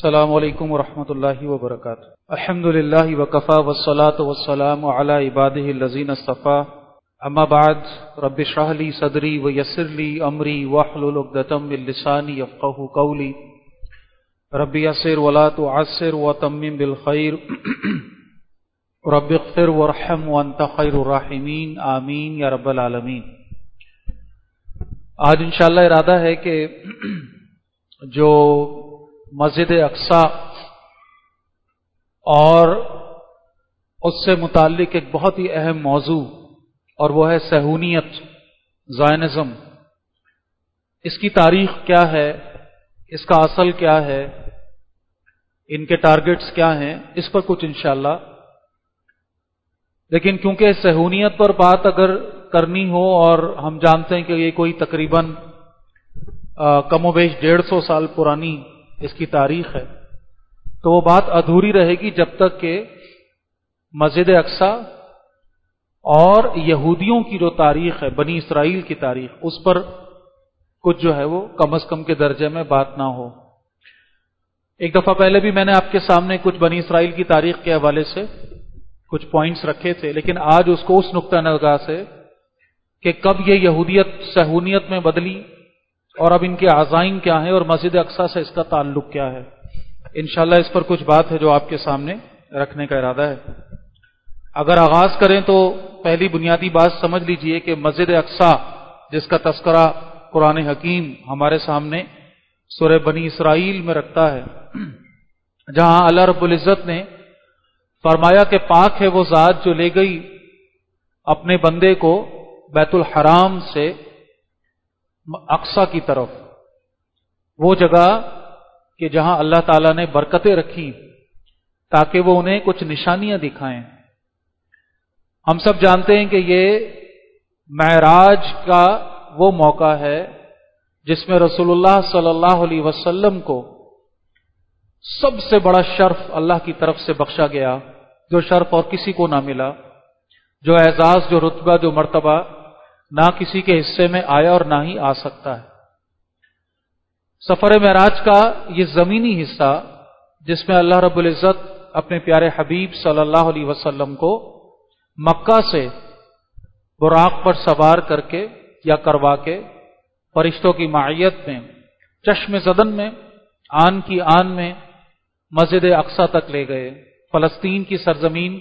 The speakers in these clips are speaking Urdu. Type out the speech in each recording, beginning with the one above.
السلام علیکم ورحمۃ اللہ وبرکاتہ۔ الحمد للہ وکفی والصلاۃ والسلام علی عبادہ الذین اصطفی، اما بعد، رب اشرح لی صدری ویسر لی امری واحلل عقدۃ من لسانی یفقہوا قولی، رب یسر ولا تعسر وتمم بالخیر، رب اغفر وارحم وانت خیر الراحمین، آمین یا رب العالمین۔ آج انشاءاللہ ارادہ ہے کہ جو مسجد اقصی اور اس سے متعلق ایک بہت ہی اہم موضوع، اور وہ ہے صہیونیت، زائنزم، اس کی تاریخ کیا ہے، اس کا اصل کیا ہے، ان کے ٹارگٹس کیا ہیں، اس پر کچھ انشاءاللہ۔ لیکن کیونکہ صہیونیت پر بات اگر کرنی ہو، اور ہم جانتے ہیں کہ یہ کوئی تقریباً کم و بیش 150 سال پرانی اس کی تاریخ ہے، تو وہ بات ادھوری رہے گی جب تک کہ مسجد اقصی اور یہودیوں کی جو تاریخ ہے، بنی اسرائیل کی تاریخ، اس پر کچھ جو ہے وہ کم از کم کے درجے میں بات نہ ہو۔ ایک دفعہ پہلے بھی میں نے آپ کے سامنے کچھ بنی اسرائیل کی تاریخ کے حوالے سے کچھ پوائنٹس رکھے تھے، لیکن آج اس کو اس نقطہ نگاہ سے کہ کب یہ یہودیت صہیونیت میں بدلی، اور اب ان کے عزائم کیا ہیں، اور مسجد اقصی سے اس کا تعلق کیا ہے، انشاءاللہ اس پر کچھ بات ہے جو آپ کے سامنے رکھنے کا ارادہ ہے۔ اگر آغاز کریں تو پہلی بنیادی بات سمجھ لیجئے کہ مسجد اقصی جس کا تذکرہ قرآن حکیم ہمارے سامنے سورہ بنی اسرائیل میں رکھتا ہے، جہاں اللہ رب العزت نے فرمایا کہ پاک ہے وہ ذات جو لے گئی اپنے بندے کو بیت الحرام سے اقصی کی طرف، وہ جگہ کہ جہاں اللہ تعالیٰ نے برکتیں رکھی تاکہ وہ انہیں کچھ نشانیاں دکھائیں۔ ہم سب جانتے ہیں کہ یہ معراج کا وہ موقع ہے جس میں رسول اللہ صلی اللہ علیہ وسلم کو سب سے بڑا شرف اللہ کی طرف سے بخشا گیا، جو شرف اور کسی کو نہ ملا، جو اعزاز، جو رتبہ، جو مرتبہ نہ کسی کے حصے میں آیا اور نہ ہی آ سکتا ہے۔ سفر معراج کا یہ زمینی حصہ جس میں اللہ رب العزت اپنے پیارے حبیب صلی اللہ علیہ وسلم کو مکہ سے براق پر سوار کر کے یا کروا کے فرشتوں کی معیت میں چشم زدن میں آن کی آن میں مسجد اقصی تک لے گئے، فلسطین کی سرزمین۔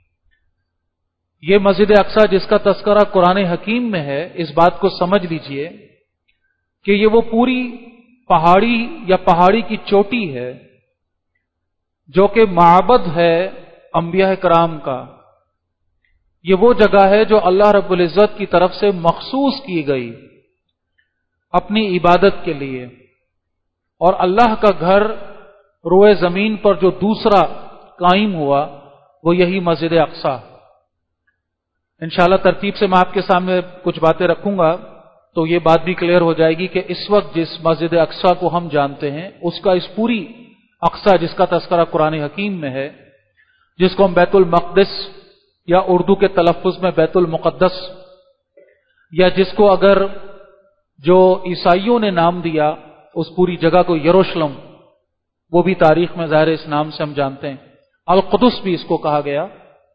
یہ مسجد اقصی جس کا تذکرہ قرآن حکیم میں ہے، اس بات کو سمجھ لیجئے کہ یہ وہ پوری پہاڑی یا پہاڑی کی چوٹی ہے جو کہ معبد ہے انبیاء کرام کا۔ یہ وہ جگہ ہے جو اللہ رب العزت کی طرف سے مخصوص کی گئی اپنی عبادت کے لیے، اور اللہ کا گھر روئے زمین پر جو دوسرا قائم ہوا وہ یہی مسجد اقصی۔ انشاءاللہ ترتیب سے میں آپ کے سامنے کچھ باتیں رکھوں گا تو یہ بات بھی کلیئر ہو جائے گی کہ اس وقت جس مسجد اقصی کو ہم جانتے ہیں، اس کا اس پوری اقصی جس کا تذکرہ قرآن حکیم میں ہے، جس کو ہم بیت المقدس یا اردو کے تلفظ میں بیت المقدس، یا جس کو اگر جو عیسائیوں نے نام دیا اس پوری جگہ کو یروشلم، وہ بھی تاریخ میں ظاہر اس نام سے ہم جانتے ہیں، القدس بھی اس کو کہا گیا۔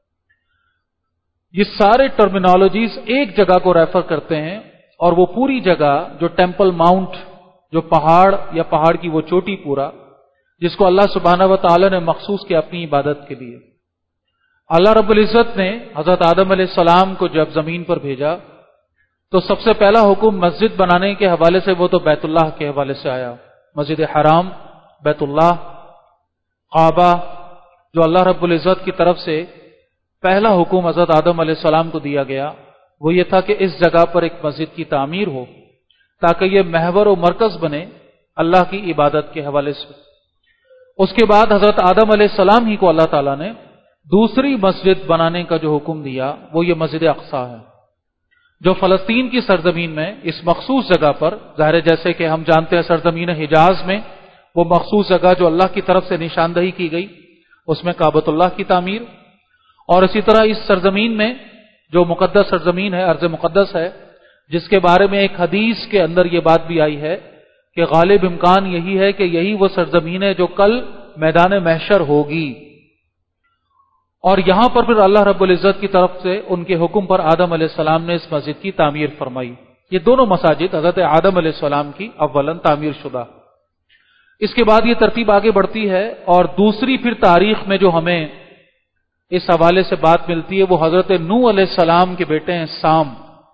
یہ سارے ٹرمینالوجیز ایک جگہ کو ریفر کرتے ہیں، اور وہ پوری جگہ جو ٹیمپل ماؤنٹ، جو پہاڑ یا پہاڑ کی وہ چوٹی پورا، جس کو اللہ سبحانہ و تعالی نے مخصوص کیا اپنی عبادت کے لیے۔ اللہ رب العزت نے حضرت آدم علیہ السلام کو جب زمین پر بھیجا تو سب سے پہلا حکم مسجد بنانے کے حوالے سے وہ تو بیت اللہ کے حوالے سے آیا، مسجد حرام، بیت اللہ، کعبہ، جو اللہ رب العزت کی طرف سے پہلا حکم حضرت آدم علیہ السلام کو دیا گیا وہ یہ تھا کہ اس جگہ پر ایک مسجد کی تعمیر ہو تاکہ یہ محور و مرکز بنے اللہ کی عبادت کے حوالے سے۔ اس کے بعد حضرت آدم علیہ السلام ہی کو اللہ تعالیٰ نے دوسری مسجد بنانے کا جو حکم دیا وہ یہ مسجد اقصی ہے، جو فلسطین کی سرزمین میں اس مخصوص جگہ پر، ظاہر جیسے کہ ہم جانتے ہیں سرزمین حجاز میں وہ مخصوص جگہ جو اللہ کی طرف سے نشاندہی کی گئی، اس میں کعبۃ اللہ کی تعمیر، اور اسی طرح اس سرزمین میں جو مقدس سرزمین ہے، ارض مقدس ہے، جس کے بارے میں ایک حدیث کے اندر یہ بات بھی آئی ہے کہ غالب امکان یہی ہے کہ یہی وہ سرزمین ہے جو کل میدان محشر ہوگی۔ اور یہاں پر پھر اللہ رب العزت کی طرف سے ان کے حکم پر آدم علیہ السلام نے اس مسجد کی تعمیر فرمائی۔ یہ دونوں مساجد حضرت آدم علیہ السلام کی اولاً تعمیر شدہ۔ اس کے بعد یہ ترتیب آگے بڑھتی ہے، اور دوسری پھر تاریخ میں جو ہمیں اس حوالے سے بات ملتی ہے وہ حضرت نوح علیہ السلام کے بیٹے ہیں سام۔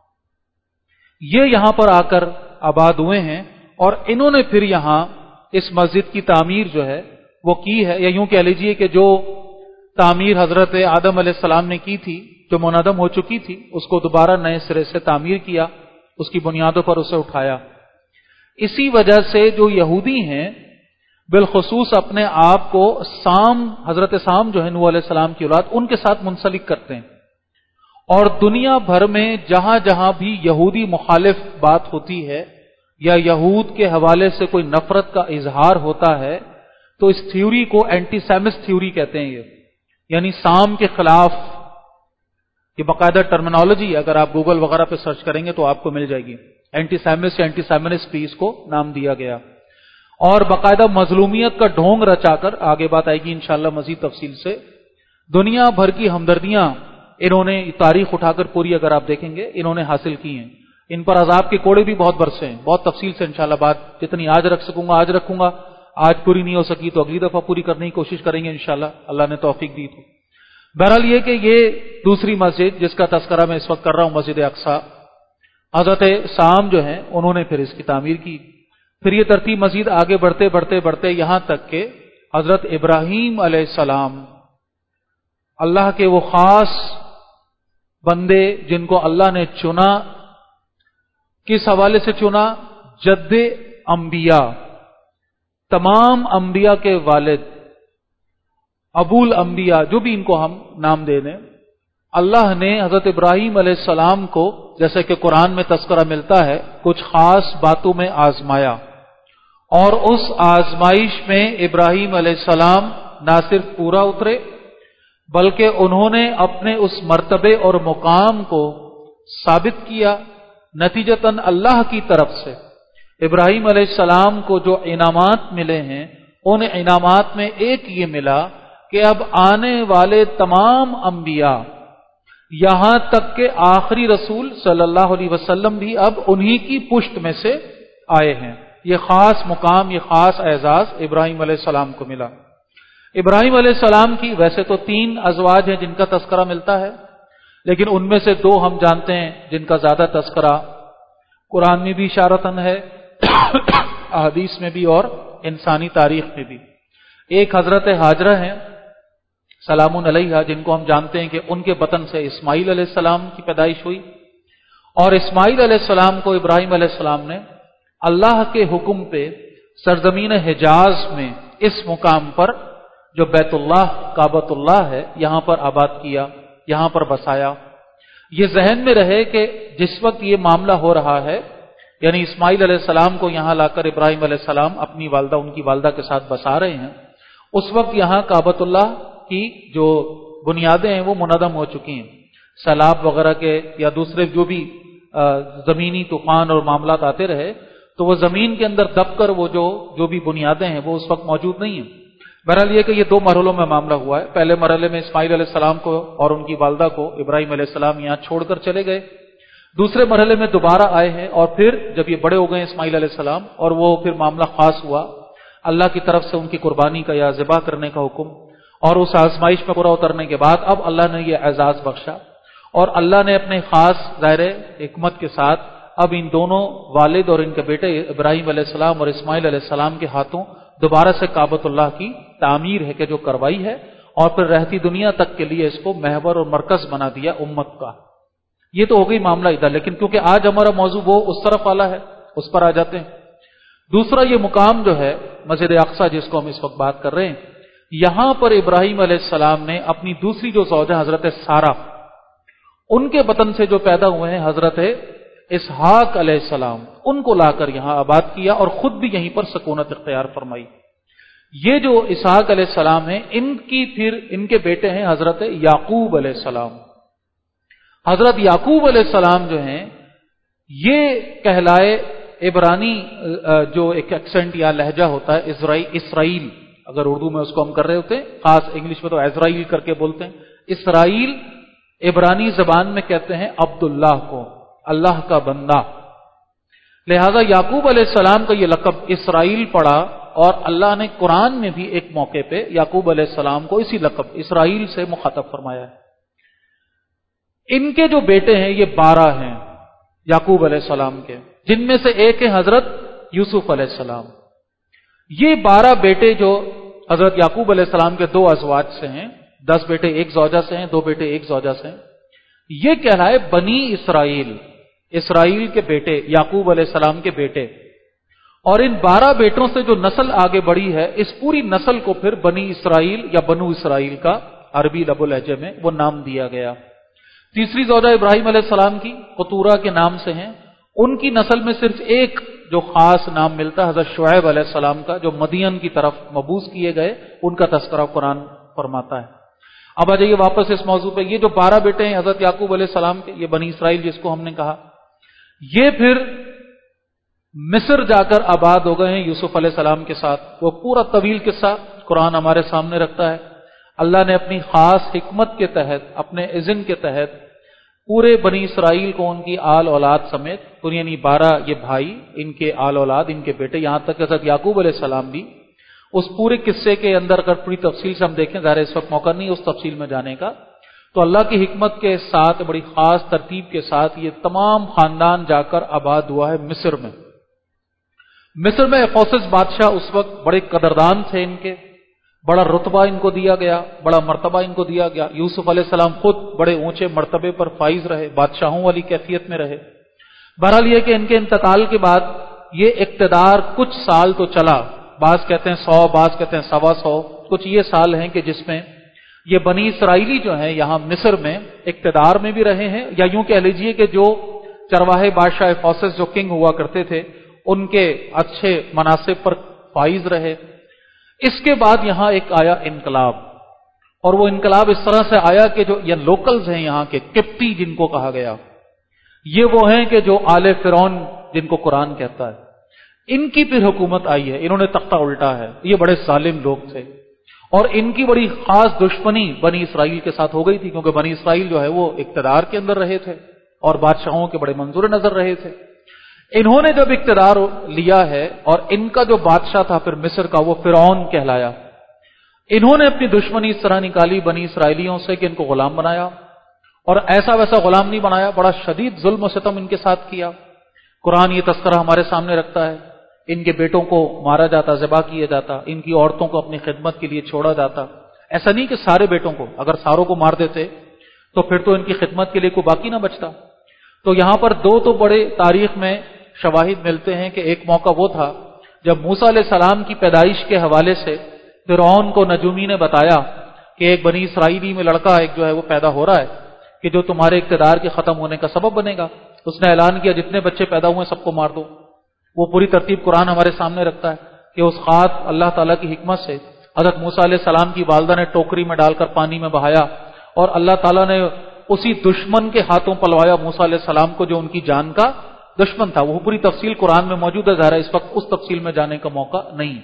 یہ یہاں پر آ کر آباد ہوئے ہیں، اور انہوں نے پھر یہاں اس مسجد کی تعمیر جو ہے وہ کی ہے، یا یوں کہہ لیجئے کہ جو تعمیر حضرت آدم علیہ السلام نے کی تھی، جو منہدم ہو چکی تھی، اس کو دوبارہ نئے سرے سے تعمیر کیا، اس کی بنیادوں پر اسے اٹھایا۔ اسی وجہ سے جو یہودی ہیں بالخصوص اپنے آپ کو سام، حضرت سام جو ہے نوح علیہ السلام کی اولاد، ان کے ساتھ منسلک کرتے ہیں، اور دنیا بھر میں جہاں جہاں بھی یہودی مخالف بات ہوتی ہے یا یہود کے حوالے سے کوئی نفرت کا اظہار ہوتا ہے تو اس تھیوری کو اینٹی سیمس تھیوری کہتے ہیں، یہ یعنی سام کے خلاف، یہ باقاعدہ ٹرمینالوجی، اگر آپ گوگل وغیرہ پہ سرچ کریں گے تو آپ کو مل جائے گی۔ اینٹی سیمس یا اینٹی سیمنسٹ بھی اس کو نام دیا گیا، اور باقاعدہ مظلومیت کا ڈھونگ رچا کر، آگے بات آئے گی انشاءاللہ مزید تفصیل سے، دنیا بھر کی ہمدردیاں انہوں نے تاریخ اٹھا کر پوری اگر آپ دیکھیں گے انہوں نے حاصل کی ہیں۔ ان پر عذاب کے کوڑے بھی بہت برسے ہیں، بہت تفصیل سے انشاءاللہ بات جتنی آج رکھ سکوں گا آج رکھوں گا، آج پوری نہیں ہو سکی تو اگلی دفعہ پوری کرنے کی کوشش کریں گے انشاءاللہ، اللہ نے توفیق دی تو۔ بہرحال یہ کہ یہ دوسری مسجد جس کا تذکرہ میں اس وقت کر رہا ہوں، مسجد اقصی، حضرت سام جو ہیں انہوں نے پھر اس کی تعمیر کی۔ پھر یہ ترتیب مزید آگے بڑھتے بڑھتے بڑھتے یہاں تک کہ حضرت ابراہیم علیہ السلام، اللہ کے وہ خاص بندے جن کو اللہ نے چنا، کس حوالے سے چنا؟ جد انبیاء، تمام انبیاء کے والد، ابو الانبیاء، جو بھی ان کو ہم نام دے دیں، اللہ نے حضرت ابراہیم علیہ السلام کو، جیسے کہ قرآن میں تذکرہ ملتا ہے، کچھ خاص باتوں میں آزمایا، اور اس آزمائش میں ابراہیم علیہ السلام نہ صرف پورا اترے بلکہ انہوں نے اپنے اس مرتبے اور مقام کو ثابت کیا۔ نتیجتاً اللہ کی طرف سے ابراہیم علیہ السلام کو جو انعامات ملے ہیں، ان انعامات میں ایک یہ ملا کہ اب آنے والے تمام انبیاء، یہاں تک کہ آخری رسول صلی اللہ علیہ وسلم بھی اب انہی کی پشت میں سے آئے ہیں۔ یہ خاص مقام، یہ خاص اعزاز ابراہیم علیہ السلام کو ملا۔ ابراہیم علیہ السلام کی ویسے تو 3 ازواج ہیں جن کا تذکرہ ملتا ہے، لیکن ان میں سے 2 ہم جانتے ہیں جن کا زیادہ تذکرہ قرآن میں بھی اشارتاً ہے، احادیث میں بھی اور انسانی تاریخ میں بھی۔ ایک حضرت ہاجرہ ہیں سلام علیہا، جن کو ہم جانتے ہیں کہ ان کے بطن سے اسماعیل علیہ السلام کی پیدائش ہوئی، اور اسماعیل علیہ السلام کو ابراہیم علیہ السلام نے اللہ کے حکم پہ سرزمین حجاز میں اس مقام پر جو بیت اللہ کعبۃ اللہ ہے یہاں پر آباد کیا، یہاں پر بسایا۔ یہ ذہن میں رہے کہ جس وقت یہ معاملہ ہو رہا ہے، یعنی اسماعیل علیہ السلام کو یہاں لا کر ابراہیم علیہ السلام اپنی والدہ، ان کی والدہ کے ساتھ بسا رہے ہیں، اس وقت یہاں کعبۃ اللہ کی جو بنیادیں ہیں وہ منہدم ہو چکی ہیں، سیلاب وغیرہ کے یا دوسرے جو بھی زمینی طوفان اور معاملات آتے رہے تو وہ زمین کے اندر دب کر وہ جو بھی بنیادیں ہیں وہ اس وقت موجود نہیں ہیں۔ بہرحال یہ کہ یہ 2 مرحلوں میں معاملہ ہوا ہے۔ پہلے مرحلے میں اسماعیل علیہ السلام کو اور ان کی والدہ کو ابراہیم علیہ السلام یہاں چھوڑ کر چلے گئے، دوسرے مرحلے میں دوبارہ آئے ہیں، اور پھر جب یہ بڑے ہو گئے اسماعیل علیہ السلام اور وہ پھر معاملہ خاص ہوا، اللہ کی طرف سے ان کی قربانی کا یا ذبح کرنے کا حکم، اور اس آزمائش میں پورا اترنے کے بعد اب اللہ نے یہ اعزاز بخشا، اور اللہ نے اپنے خاص ظاہر حکمت کے ساتھ اب ان دونوں والد اور ان کے بیٹے ابراہیم علیہ السلام اور اسماعیل علیہ السلام کے ہاتھوں دوبارہ سے کعبۃ اللہ کی تعمیر ہے کہ جو کروائی ہے، اور پھر رہتی دنیا تک کے لیے اس کو محور اور مرکز بنا دیا امت کا۔ یہ تو ہو گئی معاملہ ادھر، لیکن کیونکہ آج ہمارا موضوع وہ اس طرف والا ہے اس پر آ جاتے ہیں۔ دوسرا یہ مقام جو ہے مسجد اقصی جس کو ہم اس وقت بات کر رہے ہیں، یہاں پر ابراہیم علیہ السلام نے اپنی دوسری جو زوجہ حضرت سارہ، ان کے بطن سے جو پیدا ہوئے ہیں حضرت اسحاق علیہ السلام، ان کو لا کر یہاں آباد کیا اور خود بھی یہیں پر سکونت اختیار فرمائی۔ یہ جو اسحاق علیہ السلام ہیں، ان کی پھر ان کے بیٹے ہیں حضرت یعقوب علیہ السلام۔ حضرت یعقوب علیہ السلام جو ہیں یہ کہلائے عبرانی جو ایک ایکسنٹ یا لہجہ ہوتا ہے اسرائیل، اگر اردو میں اس کو ہم کر رہے ہوتے ہیں، خاص انگلش میں تو اسرائیل کر کے بولتے ہیں، اسرائیل عبرانی زبان میں کہتے ہیں عبداللہ کو، اللہ کا بندہ۔ لہذا یعقوب علیہ السلام کا یہ لقب اسرائیل پڑا، اور اللہ نے قرآن میں بھی ایک موقع پہ یعقوب علیہ السلام کو اسی لقب اسرائیل سے مخاطب فرمایا ہے۔ ان کے جو بیٹے ہیں یہ 12 ہیں یعقوب علیہ السلام کے، جن میں سے ایک ہے حضرت یوسف علیہ السلام۔ یہ 12 بیٹے جو حضرت یعقوب علیہ السلام کے 2 ازواج سے ہیں، 10 بیٹے ایک زوجہ سے ہیں، 2 بیٹے ایک زوجہ سے ہیں، یہ کہلائے بنی اسرائیل، اسرائیل کے بیٹے، یعقوب علیہ السلام کے بیٹے۔ اور ان 12 بیٹوں سے جو نسل آگے بڑھی ہے، اس پوری نسل کو پھر بنی اسرائیل یا بنو اسرائیل کا عربی لب و لہجے میں وہ نام دیا گیا۔ تیسری زوجہ ابراہیم علیہ السلام کی قطورہ کے نام سے ہیں، ان کی نسل میں صرف ایک جو خاص نام ملتا ہے حضرت شعیب علیہ السلام کا، جو مدین کی طرف مبعوث کیے گئے، ان کا تذکرہ قرآن فرماتا ہے۔ اب آ جائیے واپس اس موضوع پہ، یہ جو 12 بیٹے ہیں حضرت یعقوب علیہ السلام کے، یہ بنی اسرائیل جس کو ہم نے کہا، یہ پھر مصر جا کر آباد ہو گئے ہیں یوسف علیہ السلام کے ساتھ۔ وہ پورا طویل قصہ قرآن ہمارے سامنے رکھتا ہے۔ اللہ نے اپنی خاص حکمت کے تحت، اپنے اذن کے تحت پورے بنی اسرائیل کو ان کی آل اولاد سمیت، یعنی 12 یہ بھائی، ان کے آل اولاد، ان کے بیٹے، یہاں تک کہ حضرت یعقوب علیہ السلام بھی، اس پورے قصے کے اندر اگر پوری تفصیل سے ہم دیکھیں، ظاہر اس وقت موقع نہیں اس تفصیل میں جانے کا، تو اللہ کی حکمت کے ساتھ، بڑی خاص ترتیب کے ساتھ یہ تمام خاندان جا کر آباد ہوا ہے مصر میں۔ مصر میں اخوصص بادشاہ اس وقت بڑے قدردان تھے، ان کے بڑا رتبہ ان کو دیا گیا، بڑا مرتبہ ان کو دیا گیا۔ یوسف علیہ السلام خود بڑے اونچے مرتبے پر فائز رہے، بادشاہوں والی کیفیت میں رہے۔ بہرحال یہ کہ ان کے انتقال کے بعد یہ اقتدار کچھ سال تو چلا، بعض کہتے ہیں 100، بعض کہتے ہیں 125، کچھ یہ سال ہیں کہ جس میں یہ بنی اسرائیلی جو ہیں یہاں مصر میں اقتدار میں بھی رہے ہیں، یا یوں کہہ لیجئے کہ جو چرواہے بادشاہ اخوصص جو کنگ ہوا کرتے تھے، ان کے اچھے مناصب پر فائز رہے۔ اس کے بعد یہاں ایک آیا انقلاب، اور وہ انقلاب اس طرح سے آیا کہ جو یہ لوکلز ہیں یہاں کے، قبطی جن کو کہا گیا، یہ وہ ہیں کہ جو آل فرعون جن کو قرآن کہتا ہے، ان کی پھر حکومت آئی ہے، انہوں نے تختہ الٹا ہے۔ یہ بڑے ظالم لوگ تھے، اور ان کی بڑی خاص دشمنی بنی اسرائیل کے ساتھ ہو گئی تھی، کیونکہ بنی اسرائیل جو ہے وہ اقتدار کے اندر رہے تھے اور بادشاہوں کے بڑے منظور نظر رہے تھے۔ انہوں نے جب اقتدار لیا ہے، اور ان کا جو بادشاہ تھا پھر مصر کا، وہ فرعون کہلایا، انہوں نے اپنی دشمنی اس طرح نکالی بنی اسرائیلیوں سے کہ ان کو غلام بنایا، اور ایسا ویسا غلام نہیں بنایا، بڑا شدید ظلم و ستم ان کے ساتھ کیا۔ قرآن یہ تذکرہ ہمارے سامنے رکھتا ہے، ان کے بیٹوں کو مارا جاتا، ذبح کیا جاتا، ان کی عورتوں کو اپنی خدمت کے لیے چھوڑا جاتا۔ ایسا نہیں کہ سارے بیٹوں کو، اگر ساروں کو مار دیتے تو پھر تو ان کی خدمت کے لیے کوئی باقی نہ بچتا۔ تو یہاں پر 2 تو بڑے تاریخ میں شواہد ملتے ہیں کہ ایک موقع وہ تھا جب موسیٰ علیہ السلام کی پیدائش کے حوالے سے فرعون کو نجومی نے بتایا کہ ایک بنی اسرائیلی میں لڑکا ایک جو ہے وہ پیدا ہو رہا ہے کہ جو تمہارے اقتدار کے ختم ہونے کا سبب بنے گا۔ اس نے اعلان کیا جتنے بچے پیدا ہوئے سب کو مار دو۔ وہ پوری ترتیب قرآن ہمارے سامنے رکھتا ہے کہ اس خاص اللہ تعالیٰ کی حکمت سے حضرت موسیٰ علیہ السلام کی والدہ نے ٹوکری میں ڈال کر پانی میں بہایا، اور اللہ تعالیٰ نے اسی دشمن کے ہاتھوں پلوایا موسیٰ علیہ السلام کو جو ان کی جان کا دشمن تھا۔ وہ پوری تفصیل قرآن میں موجود ہے، ظاہر ہے اس وقت اس تفصیل میں جانے کا موقع نہیں۔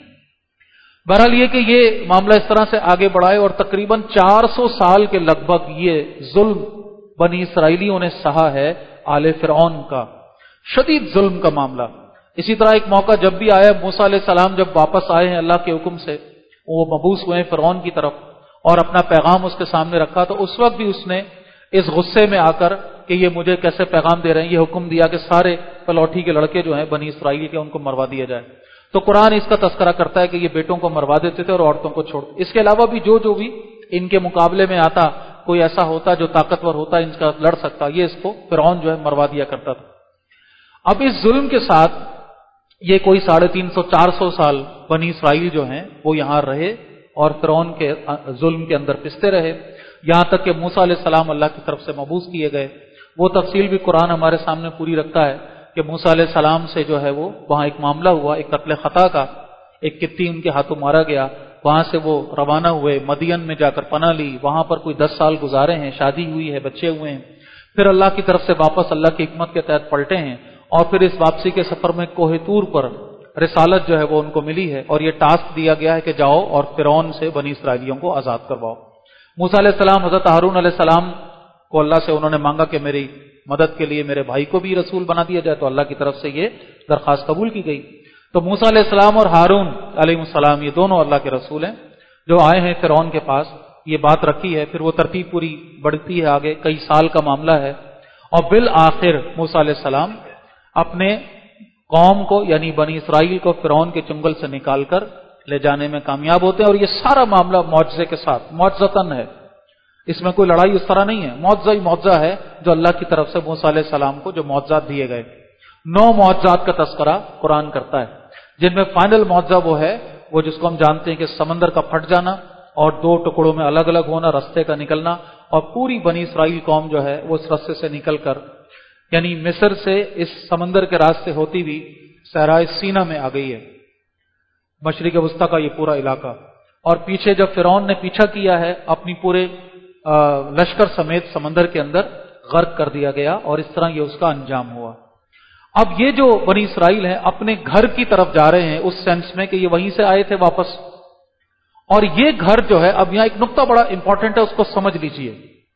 بہرحال یہ کہ یہ معاملہ اس طرح سے آگے بڑھائے، اور تقریباً 400 سال کے لگ بھگ یہ ظلم بنی اسرائیلیوں نے سہا ہے آل فرعون کا، شدید ظلم کا معاملہ۔ اسی طرح ایک موقع جب بھی آیا، موسیٰ علیہ السلام جب واپس آئے ہیں اللہ کے حکم سے، وہ مبعوث ہوئے ہیں فرعون کی طرف اور اپنا پیغام اس کے سامنے رکھا، تو اس وقت بھی اس نے اس غصے میں آ کر کہ یہ مجھے کیسے پیغام دے رہے ہیں، یہ حکم دیا کہ سارے پلوٹھی کے لڑکے جو ہیں بنی اسرائیل کے ان کو مروا دیا جائے۔ تو قرآن اس کا تذکرہ کرتا ہے کہ یہ بیٹوں کو مروا دیتے تھے اور عورتوں کو چھوڑ۔ اس کے علاوہ بھی جو بھی ان کے مقابلے میں آتا، کوئی ایسا ہوتا جو طاقتور ہوتا ان کا لڑ سکتا، یہ اس کو فرعون جو ہے مروا دیا کرتا تھا۔ اب اس ظلم کے ساتھ یہ کوئی 350-400 سال بنی اسرائیل جو ہیں وہ یہاں رہے اور فرعون کے ظلم کے اندر پستے رہے، یہاں تک کہ موسیٰ علیہ السلام اللہ کی طرف سے مبعوث کیے گئے۔ وہ تفصیل بھی قرآن ہمارے سامنے پوری رکھتا ہے کہ موسیٰ علیہ السلام سے جو ہے وہ وہاں ایک معاملہ ہوا، ایک قتل خطا کا، ایک قبطی ان کے ہاتھوں مارا گیا، وہاں سے وہ روانہ ہوئے، مدین میں جا کر پناہ لی، وہاں پر کوئی 10 سال گزارے ہیں، شادی ہوئی ہے، بچے ہوئے ہیں، پھر اللہ کی طرف سے واپس اللہ کی حکمت کے تحت پلٹے ہیں، اور پھر اس واپسی کے سفر میں کوہ طور پر رسالت جو ہے وہ ان کو ملی ہے، اور یہ ٹاسک دیا گیا ہے کہ جاؤ اور فرعون سے بنی اسرائیلیوں کو آزاد کرواؤ۔ موسیٰ علیہ السلام، حضرت ہارون علیہ السلام کو اللہ سے انہوں نے مانگا کہ میری مدد کے لیے میرے بھائی کو بھی رسول بنا دیا جائے، تو اللہ کی طرف سے یہ درخواست قبول کی گئی۔ تو موسیٰ علیہ السلام اور ہارون علیہ السلام یہ دونوں اللہ کے رسول ہیں جو آئے ہیں فرعون کے پاس، یہ بات رکھی ہے، پھر وہ ترتیب پوری بڑھتی ہے آگے، کئی سال کا معاملہ ہے، اور بالآخر موسیٰ علیہ السلام اپنے قوم کو یعنی بنی اسرائیل کو فرعون کے چنگل سے نکال کر لے جانے میں کامیاب ہوتے ہیں، اور یہ سارا معاملہ معجزے کے ساتھ، معجزتاً ہے، اس میں کوئی لڑائی اس طرح نہیں ہے، معجزہ ہی معجزہ ہے جو اللہ کی طرف سے موسیٰ علیہ السلام کو جو معجزات دیے گئے۔ 9 معجزات کا تذکرہ قرآن کرتا ہے، جن میں فائنل معجزہ وہ ہے وہ جس کو ہم جانتے ہیں کہ سمندر کا پھٹ جانا اور 2 ٹکڑوں میں الگ الگ ہونا، رستے کا نکلنا، اور پوری بنی اسرائیل قوم جو ہے وہ اس رستے سے نکل کر یعنی مصر سے اس سمندر کے راستے ہوتی بھی صحرائے سینا میں آ گئی ہے، مشرق وسطیٰ کا یہ پورا علاقہ، اور پیچھے جب فرعون نے پیچھا کیا ہے اپنی پورے لشکر سمیت سمندر کے اندر غرق کر دیا گیا، اور اس طرح یہ اس کا انجام ہوا۔ اب یہ جو بنی اسرائیل ہیں اپنے گھر کی طرف جا رہے ہیں اس سینس میں کہ یہ وہیں سے آئے تھے واپس، اور یہ گھر جو ہے، اب یہاں ایک نقطہ بڑا امپورٹنٹ ہے، اس کو سمجھ لیجئے۔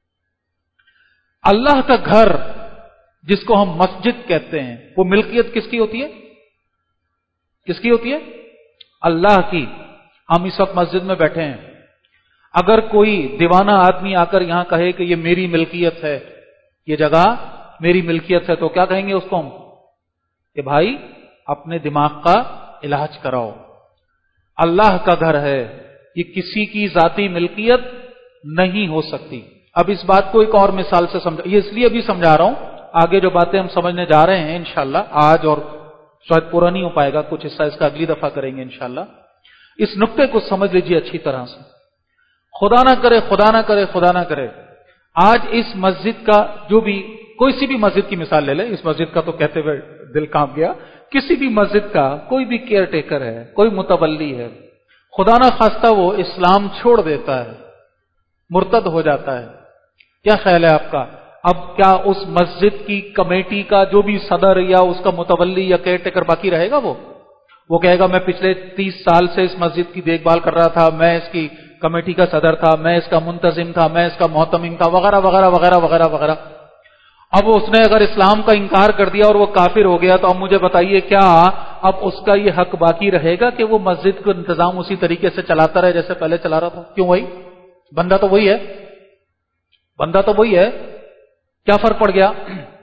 اللہ کا گھر جس کو ہم مسجد کہتے ہیں وہ ملکیت کس کی ہوتی ہے؟ کس کی ہوتی ہے؟ اللہ کی۔ ہم اس وقت مسجد میں بیٹھے ہیں، اگر کوئی دیوانہ آدمی آ کر یہاں کہے کہ یہ میری ملکیت ہے، یہ جگہ میری ملکیت ہے، تو کیا کہیں گے اس کو ہم؟ کہ بھائی اپنے دماغ کا علاج کراؤ، اللہ کا گھر ہے، یہ کسی کی ذاتی ملکیت نہیں ہو سکتی۔ اب اس بات کو ایک اور مثال سے سمجھا، یہ اس لیے بھی سمجھا رہا ہوں، آگے جو باتیں ہم سمجھنے جا رہے ہیں انشاءاللہ آج، اور شاید پورا نہیں ہو پائے گا، کچھ حصہ اس کا اگلی دفعہ کریں گے انشاءاللہ۔ اس نقطے کو سمجھ لیجیے اچھی طرح سے۔ خدا نہ کرے، خدا نہ کرے، خدا نہ کرے، آج اس مسجد کا جو بھی، کوئی سی بھی مسجد کی مثال لے لیں، اس مسجد کا تو کہتے ہوئے دل کانپ گیا، کسی بھی مسجد کا کوئی بھی کیئر ٹیکر ہے، کوئی متولی ہے، خدا نہ خواستہ وہ اسلام چھوڑ دیتا ہے، مرتد ہو جاتا ہے، کیا خیال ہے آپ کا؟ اب کیا اس مسجد کی کمیٹی کا جو بھی صدر یا اس کا متولی یا کیئر ٹیکر باقی رہے گا؟ وہ کہے گا میں پچھلے 30 سال سے اس مسجد کی دیکھ بھال کر رہا تھا، میں اس کی کمیٹی کا صدر تھا، میں اس کا منتظم تھا، میں اس کا محتمم تھا، وغیرہ وغیرہ وغیرہ وغیرہ وغیرہ۔ اب اس نے اگر اسلام کا انکار کر دیا اور وہ کافر ہو گیا، تو اب مجھے بتائیے کیا اب اس کا یہ حق باقی رہے گا کہ وہ مسجد کا انتظام اسی طریقے سے چلاتا رہے جیسے پہلے چلا رہا تھا؟ کیوں بھائی؟ بندہ تو وہی ہے، بندہ تو وہی ہے، کیا فرق پڑ گیا؟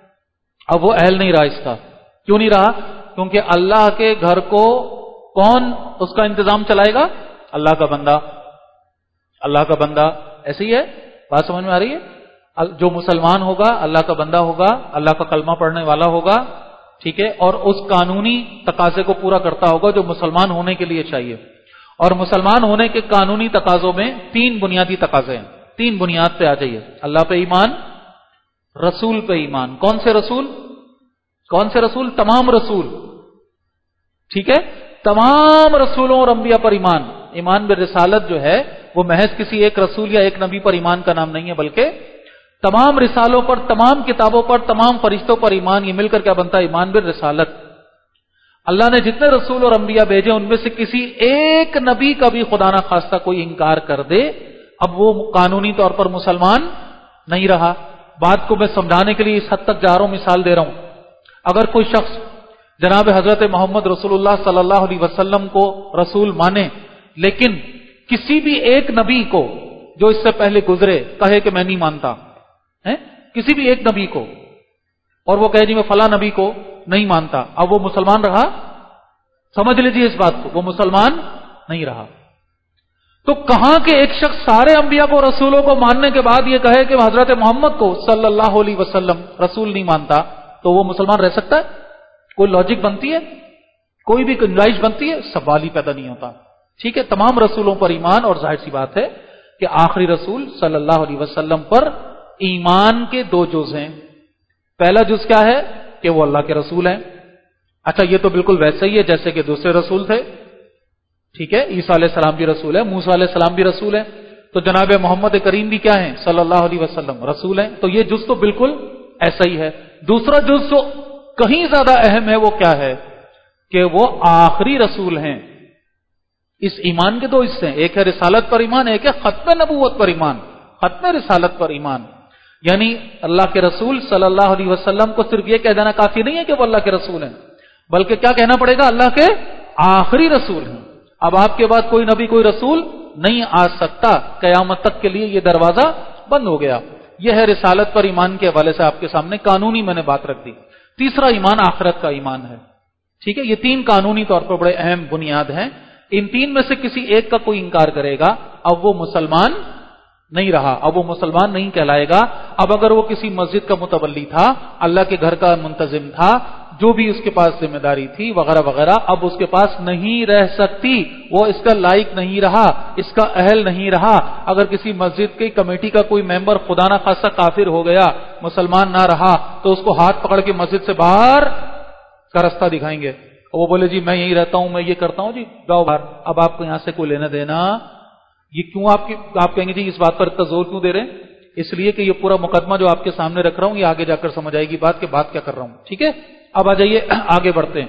اب وہ اہل نہیں رہا اس کا۔ کیوں نہیں رہا؟ کیونکہ اللہ کے گھر کو کون اس کا انتظام چلائے گا؟ اللہ کا بندہ، اللہ کا بندہ۔ ایسے ہی ہے، بات سمجھ میں آ رہی ہے؟ جو مسلمان ہوگا اللہ کا بندہ ہوگا، اللہ کا کلمہ پڑھنے والا ہوگا، ٹھیک ہے، اور اس قانونی تقاضے کو پورا کرتا ہوگا جو مسلمان ہونے کے لیے چاہیے۔ اور مسلمان ہونے کے قانونی تقاضوں میں 3 بنیادی تقاضے ہیں، 3 بنیاد پہ آ جائیے۔ اللہ پہ ایمان، رسول پہ ایمان۔ کون سے رسول؟ کون سے رسول؟ تمام رسول، ٹھیک ہے، تمام رسولوں اور انبیاء پر ایمان۔ ایمان بالرسالت جو ہے وہ محض کسی ایک رسول یا ایک نبی پر ایمان کا نام نہیں ہے، بلکہ تمام رسالوں پر، تمام کتابوں پر، تمام فرشتوں پر ایمان۔ یہ مل کر کیا بنتا ہے؟ ایمان بالرسالت۔ اللہ نے جتنے رسول اور انبیاء بھیجے ان میں سے کسی ایک نبی کا بھی خدا نہ خواستہ کوئی انکار کر دے، اب وہ قانونی طور پر مسلمان نہیں رہا۔ بات کو میں سمجھانے کے لیے اس حد تک جا رہا ہوں، مثال دے رہا ہوں۔ اگر کوئی شخص جناب حضرت محمد رسول اللہ صلی اللہ علیہ وسلم کو رسول مانے، لیکن کسی بھی ایک نبی کو جو اس سے پہلے گزرے کہے کہ میں نہیں مانتا، کسی بھی ایک نبی کو، اور وہ کہے جی میں فلاں نبی کو نہیں مانتا، اب وہ مسلمان رہا؟ سمجھ لیجیے اس بات کو، وہ مسلمان نہیں رہا۔ تو کہاں کہ ایک شخص سارے انبیاء کو، رسولوں کو ماننے کے بعد یہ کہے کہ حضرت محمد کو صلی اللہ علیہ وسلم رسول نہیں مانتا، تو وہ مسلمان رہ سکتا ہے؟ کوئی لاجک بنتی ہے؟ کوئی بھی گنجائش بنتی ہے؟ سوال ہی پیدا نہیں ہوتا، ٹھیک ہے۔ تمام رسولوں پر ایمان، اور ظاہر سی بات ہے کہ آخری رسول صلی اللہ علیہ وسلم پر ایمان کے 2 جز ہیں۔ پہلا جز کیا ہے؟ کہ وہ اللہ کے رسول ہیں۔ اچھا، یہ تو بالکل ویسے ہی ہے جیسے کہ دوسرے رسول تھے، ٹھیک ہے، عیسیٰ علیہ السلام بھی رسول ہے، موسیٰ علیہ السلام بھی رسول ہے، تو جناب محمد کریم بھی کیا ہیں؟ صلی اللہ علیہ وسلم رسول ہیں۔ تو یہ جز تو بالکل ایسا ہی ہے۔ دوسرا جز جو کہیں زیادہ اہم ہے وہ کیا ہے؟ کہ وہ آخری رسول ہیں. اس ایمان کے دو حصے ہیں، ایک ہے رسالت پر ایمان، ایک ہے ختم نبوت پر ایمان. ختم رسالت پر ایمان یعنی اللہ کے رسول صلی اللہ علیہ وسلم کو صرف یہ کہہ دینا کافی نہیں ہے کہ وہ اللہ کے رسول ہیں، بلکہ کیا کہنا پڑے گا؟ اللہ کے آخری رسول ہیں. اب آپ کے بعد کوئی نبی کوئی رسول نہیں آ سکتا، قیامت تک کے لیے یہ دروازہ بند ہو گیا. یہ ہے رسالت پر ایمان کے حوالے سے آپ کے سامنے قانونی میں نے بات رکھ دی. تیسرا ایمان آخرت کا ایمان ہے. ٹھیک ہے، یہ تین قانونی طور پر بڑے اہم بنیاد ہیں. ان تین میں سے کسی ایک کا کوئی انکار کرے گا اب وہ مسلمان نہیں رہا، اب وہ مسلمان نہیں کہلائے گا. اب اگر وہ کسی مسجد کا متولی تھا، اللہ کے گھر کا منتظم تھا، جو بھی اس کے پاس ذمہ داری تھی وغیرہ وغیرہ، اب اس کے پاس نہیں رہ سکتی، وہ اس کا لائق نہیں رہا، اس کا اہل نہیں رہا. اگر کسی مسجد کی کمیٹی کا کوئی ممبر خدا نہ خاصہ کافر ہو گیا، مسلمان نہ رہا، تو اس کو ہاتھ پکڑ کے مسجد سے باہر کا راستہ دکھائیں گے. وہ بولے جی میں یہی رہتا ہوں، میں یہ کرتا ہوں، جی جاؤ باہر. اب آپ کو یہاں سے کوئی لینا دینا یہ کیوں؟ آپ کہیں گے جی اس بات پر اتنا زور کیوں دے رہے ہیں؟ اس لیے کہ یہ پورا مقدمہ جو آپ کے سامنے رکھ رہا ہوں یہ آگے جا کر سمجھ آئے گی بات کہ بات کیا کر رہا ہوں. ٹھیک ہے، اب آ جائیے آگے بڑھتے ہیں.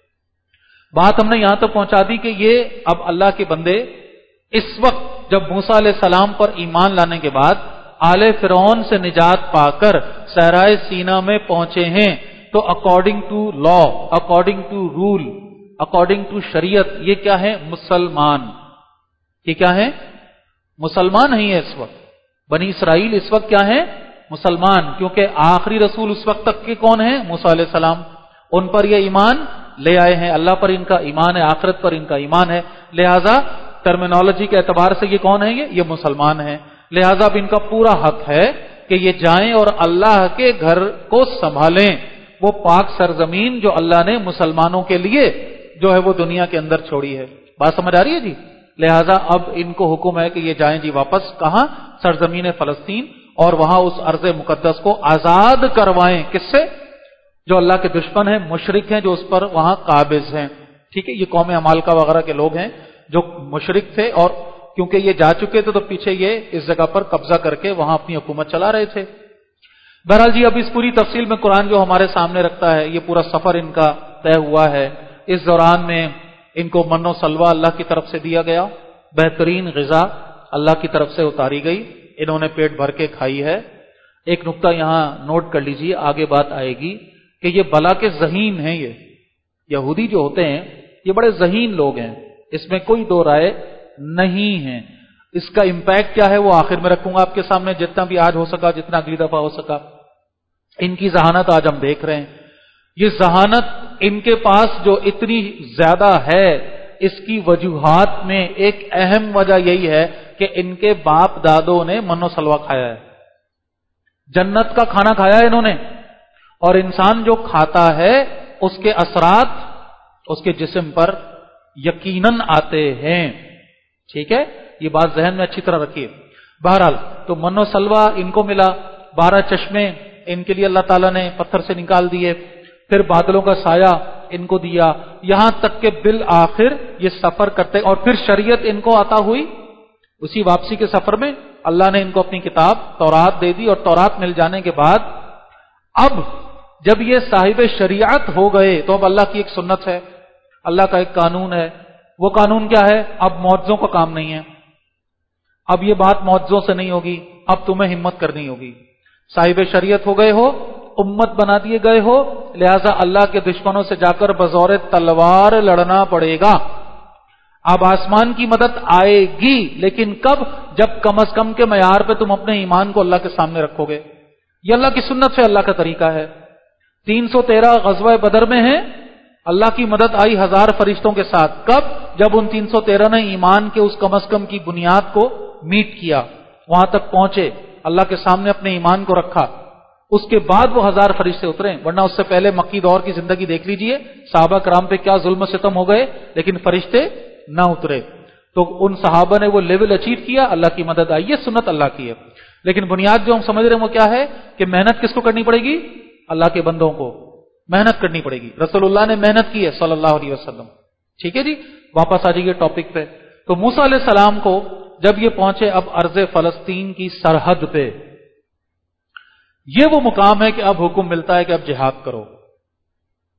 بات ہم نے یہاں تک پہنچا دی کہ یہ اب اللہ کے بندے اس وقت جب موسیٰ علیہ السلام پر ایمان لانے کے بعد آل فرعون سے نجات پا کر صحرائے سینا میں پہنچے ہیں، تو according to law, according to rule, according to شریعت یہ کیا ہے؟ مسلمان. یہ کیا ہے؟ مسلمان نہیں ہے اس وقت. بنی اسرائیل اس وقت کیا ہے؟ مسلمان، کیونکہ آخری رسول اس وقت تک کے کون ہیں؟ موسیٰ علیہ السلام. ان پر یہ ایمان لے آئے ہیں، اللہ پر ان کا ایمان ہے، آخرت پر ان کا ایمان ہے. لہذا ٹرمینالوجی کے اعتبار سے یہ کون ہے؟ یہ مسلمان ہیں. لہذا اب ان کا پورا حق ہے کہ یہ جائیں اور اللہ کے گھر کو سنبھالیں، وہ پاک سرزمین جو اللہ نے مسلمانوں کے لیے جو ہے وہ دنیا کے اندر چھوڑی ہے. بات سمجھ آ رہی ہے جی؟ لہذا اب ان کو حکم ہے کہ یہ جائیں جی واپس کہاں؟ سرزمین فلسطین، اور وہاں اس ارض مقدس کو آزاد کروائیں. کس سے؟ جو اللہ کے دشمن ہیں، مشرک ہیں، جو اس پر وہاں قابض ہیں. ٹھیک ہے، یہ قوم عمالقہ وغیرہ کے لوگ ہیں جو مشرک تھے، اور کیونکہ یہ جا چکے تھے تو پیچھے یہ اس جگہ پر قبضہ کر کے وہاں اپنی حکومت چلا رہے تھے. بہرحال جی اب اس پوری تفصیل میں قرآن جو ہمارے سامنے رکھتا ہے، یہ پورا سفر ان کا طے ہوا ہے. اس دوران میں ان کو من و سلوہ اللہ کی طرف سے دیا گیا، بہترین غذا اللہ کی طرف سے اتاری گئی، انہوں نے پیٹ بھر کے کھائی ہے. ایک نقطہ یہاں نوٹ کر لیجئے، آگے بات آئے گی کہ یہ بلا کے ذہین ہیں. یہ یہودی جو ہوتے ہیں یہ بڑے ذہین لوگ ہیں، اس میں کوئی دو رائے نہیں ہے. اس کا امپیکٹ کیا ہے وہ آخر میں رکھوں گا آپ کے سامنے، جتنا بھی آج ہو سکا، جتنا اگلی دفعہ ہو سکا. ان کی ذہانت آج ہم دیکھ رہے ہیں. یہ ذہانت ان کے پاس جو اتنی زیادہ ہے، اس کی وجوہات میں ایک اہم وجہ یہی ہے کہ ان کے باپ دادوں نے من و سلوہ کھایا ہے، جنت کا کھانا کھایا ہے انہوں نے، اور انسان جو کھاتا ہے اس کے اثرات اس کے جسم پر یقیناً آتے ہیں. ٹھیک ہے، یہ بات ذہن میں اچھی طرح رکھیے. بہرحال تو من و سلوہ ان کو ملا، 12 چشمے ان کے لیے اللہ تعالیٰ نے پتھر سے نکال دیے، پھر بادلوں کا سایہ ان کو دیا، یہاں تک کہ بالآخر یہ سفر کرتے، اور پھر شریعت ان کو عطا ہوئی. اسی واپسی کے سفر میں اللہ نے ان کو اپنی کتاب تورات دے دی، اور تورات مل جانے کے بعد اب جب یہ صاحب شریعت ہو گئے تو اب اللہ کی ایک سنت ہے، اللہ کا ایک قانون ہے. وہ قانون کیا ہے؟ اب معجزوں کا کام نہیں ہے، اب یہ بات معجزوں سے نہیں ہوگی، اب تمہیں ہمت کرنی ہوگی. صاحب شریعت ہو گئے ہو، امت بنا دیے گئے ہو، لہذا اللہ کے دشمنوں سے جا کر بزور تلوار لڑنا پڑے گا. اب آسمان کی مدد آئے گی، لیکن کب؟ جب کم از کم کے معیار پہ تم اپنے ایمان کو اللہ کے سامنے رکھو گے. یہ اللہ کی سنت سے اللہ کا طریقہ ہے. 313 غزوہ بدر میں ہے، اللہ کی مدد آئی 1000 فرشتوں کے ساتھ. کب؟ جب ان 313 نے ایمان کے اس کم از کم کی بنیاد کو میٹ کیا، وہاں تک پہنچے، اللہ کے سامنے اپنے ایمان کو رکھا، اس کے بعد وہ 1000 فرشتے اترے. ورنہ اس سے پہلے مکی دور کی زندگی دیکھ لیجئے، صحابہ کرام پہ کیا ظلم و ستم ہو گئے، لیکن فرشتے نہ اترے. تو ان صحابہ نے وہ لیول اچیو کیا، اللہ کی مدد آئی. یہ سنت اللہ کی ہے. لیکن بنیاد جو ہم سمجھ رہے ہیں وہ کیا ہے کہ محنت کس کو کرنی پڑے گی؟ اللہ کے بندوں کو محنت کرنی پڑے گی. رسول اللہ نے محنت کی ہے صلی اللہ علیہ وسلم. ٹھیک ہے جی، واپس آ جائیے ٹاپک پہ. تو موسیٰ علیہ السلام کو جب یہ پہنچے اب ارض فلسطین کی سرحد پہ، یہ وہ مقام ہے کہ اب حکم ملتا ہے کہ اب جہاد کرو.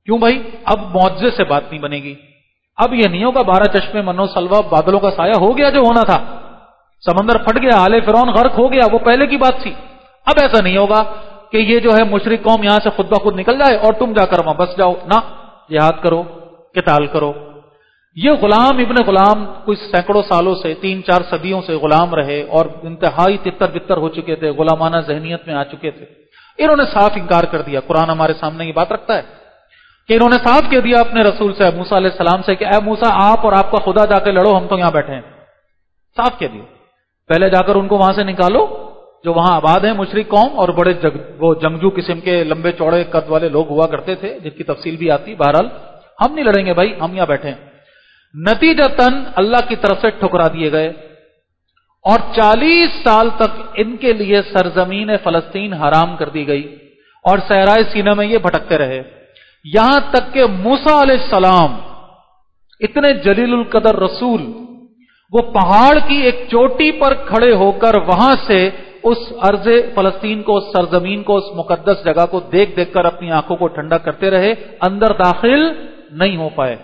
کیوں بھائی؟ اب معجزے سے بات نہیں بنے گی. اب یہ نہیں ہوگا 12 چشمے منو سلوا بادلوں کا سایہ ہو گیا جو ہونا تھا، سمندر پھٹ گیا، آل فرعون غرق ہو گیا، وہ پہلے کی بات تھی. اب ایسا نہیں ہوگا کہ یہ جو ہے مشرک قوم یہاں سے خود بخود نکل جائے اور تم جا کر وہاں بس جاؤ. نہ، جہاد کرو، قتال کرو. یہ غلام ابن غلام کچھ سینکڑوں سالوں سے 3-4 صدیوں سے غلام رہے اور انتہائی تتر بتر ہو چکے تھے، غلامانہ ذہنیت میں آ چکے تھے. انہوں نے صاف انکار کر دیا. قرآن ہمارے سامنے یہ بات رکھتا ہے کہ انہوں نے صاف کہہ دیا اپنے رسول سے، موسیٰ علیہ السلام سے، کہ اے موسیٰ آپ اور آپ کا خدا جا کے لڑو، ہم تو یہاں بیٹھے ہیں. صاف کہہ دیا. پہلے جا کر ان کو وہاں سے نکالو جو وہاں آباد ہیں مشرک قوم، اور بڑے وہ جنگجو قسم کے لمبے چوڑے قد والے لوگ ہوا کرتے تھے جن کی تفصیل بھی آتی. بہرحال ہم نہیں لڑیں گے بھائی، ہم یہاں بیٹھے ہیں. نتیجتاً اللہ کی طرف سے ٹھکرا دیے گئے اور 40 سال تک ان کے لیے سرزمین فلسطین حرام کر دی گئی اور صحرائے سینا میں یہ بھٹکتے رہے، یہاں تک کہ موسیٰ علیہ السلام اتنے جلیل القدر رسول، وہ پہاڑ کی ایک چوٹی پر کھڑے ہو کر وہاں سے اس ارض فلسطین کو، اس سرزمین کو، اس مقدس جگہ کو دیکھ دیکھ کر اپنی آنکھوں کو ٹھنڈا کرتے رہے، اندر داخل نہیں ہو پائے.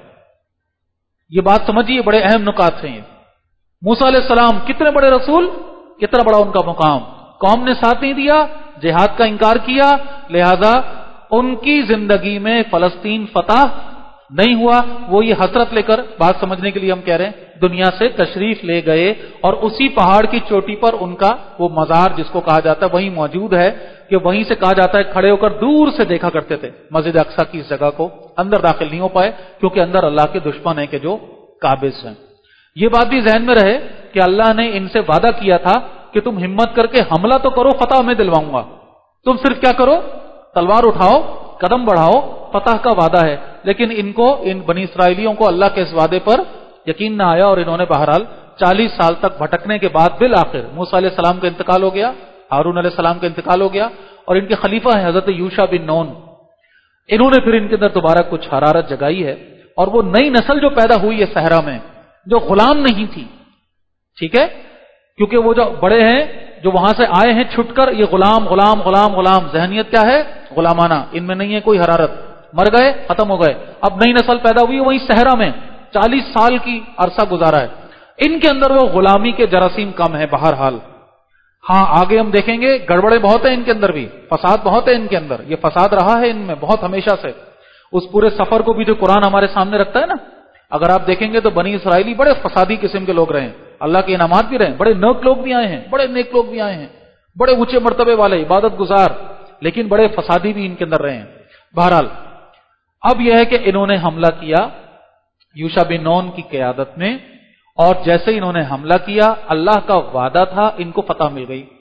یہ بات سمجھیے، بڑے اہم نکات ہیں یہ. موسیٰ علیہ السلام کتنے بڑے رسول، کتنا بڑا ان کا مقام. قوم نے ساتھ نہیں دیا، جہاد کا انکار کیا، لہذا ان کی زندگی میں فلسطین فتح نہیں ہوا. وہ یہ حسرت لے کر، بات سمجھنے کے لیے ہم کہہ رہے ہیں، دنیا سے تشریف لے گئے اور اسی پہاڑ کی چوٹی پر ان کا وہ مزار جس کو کہا جاتا ہے وہیں موجود ہے، کہ وہیں سے کہا جاتا ہے کھڑے ہو کر دور سے دیکھا کرتے تھے مسجد اقصی کی اس جگہ کو. اندر داخل نہیں ہو پائے کیونکہ اندر اللہ کے دشمن ہیں کہ جو قابض ہیں. یہ بات بھی ذہن میں رہے کہ اللہ نے ان سے وعدہ کیا تھا کہ تم ہمت کر کے حملہ تو کرو، فتح میں دلواؤں گا. تم صرف کیا کرو، تلوار اٹھاؤ، قدم بڑھاؤ، فتح کا وعدہ ہے. لیکن ان بنی اسرائیلیوں کو اللہ کے اس وعدے پر یقین نہ آیا اور انہوں نے بہرحال 40 سال تک بھٹکنے کے بعد بالآخر موسیٰ علیہ السلام کا انتقال ہو گیا، ہارون علیہ السلام کا انتقال ہو گیا، اور ان کے خلیفہ ہیں حضرت یوشع بن نون. انہوں نے پھر ان کے اندر دوبارہ کچھ حرارت جگائی ہے، اور وہ نئی نسل جو پیدا ہوئی ہے صحرا میں، جو غلام نہیں تھی، ٹھیک ہے، کیونکہ وہ جو بڑے ہیں جو وہاں سے آئے ہیں چھٹ کر، یہ غلام غلام غلام غلام ذہنیت کیا ہے، غلامانہ، ان میں نہیں ہے کوئی حرارت. مر گئے، ختم ہو گئے. اب نئی نسل پیدا ہوئی وہیں صحرا میں 40 سال کی عرصہ گزارا ہے. ان کے اندر وہ غلامی کے جراثیم کم ہے بہرحال. ہاں آگے ہم دیکھیں گے گڑبڑے بہت ہیں ان کے اندر بھی، فساد بہت ہے ان کے اندر. یہ فساد رہا ہے ان میں بہت ہمیشہ سے. اس پورے سفر کو بھی جو قرآن ہمارے سامنے رکھتا ہے نا، اگر آپ دیکھیں گے تو بنی اسرائیلی بڑے فسادی قسم کے لوگ رہے ہیں. اللہ کے انعامات بھی رہے ہیں، بڑے نیک لوگ بھی آئے ہیں، بڑے نیک لوگ بھی آئے ہیں، بڑے اونچے مرتبے والے، عبادت گزار، لیکن بڑے فسادی بھی ان کے اندر رہے ہیں. بہرحال اب یہ ہے کہ انہوں نے حملہ کیا یوشع بن نون کی قیادت میں، اور جیسے انہوں نے حملہ کیا، اللہ کا وعدہ تھا ان کو فتح مل گئی.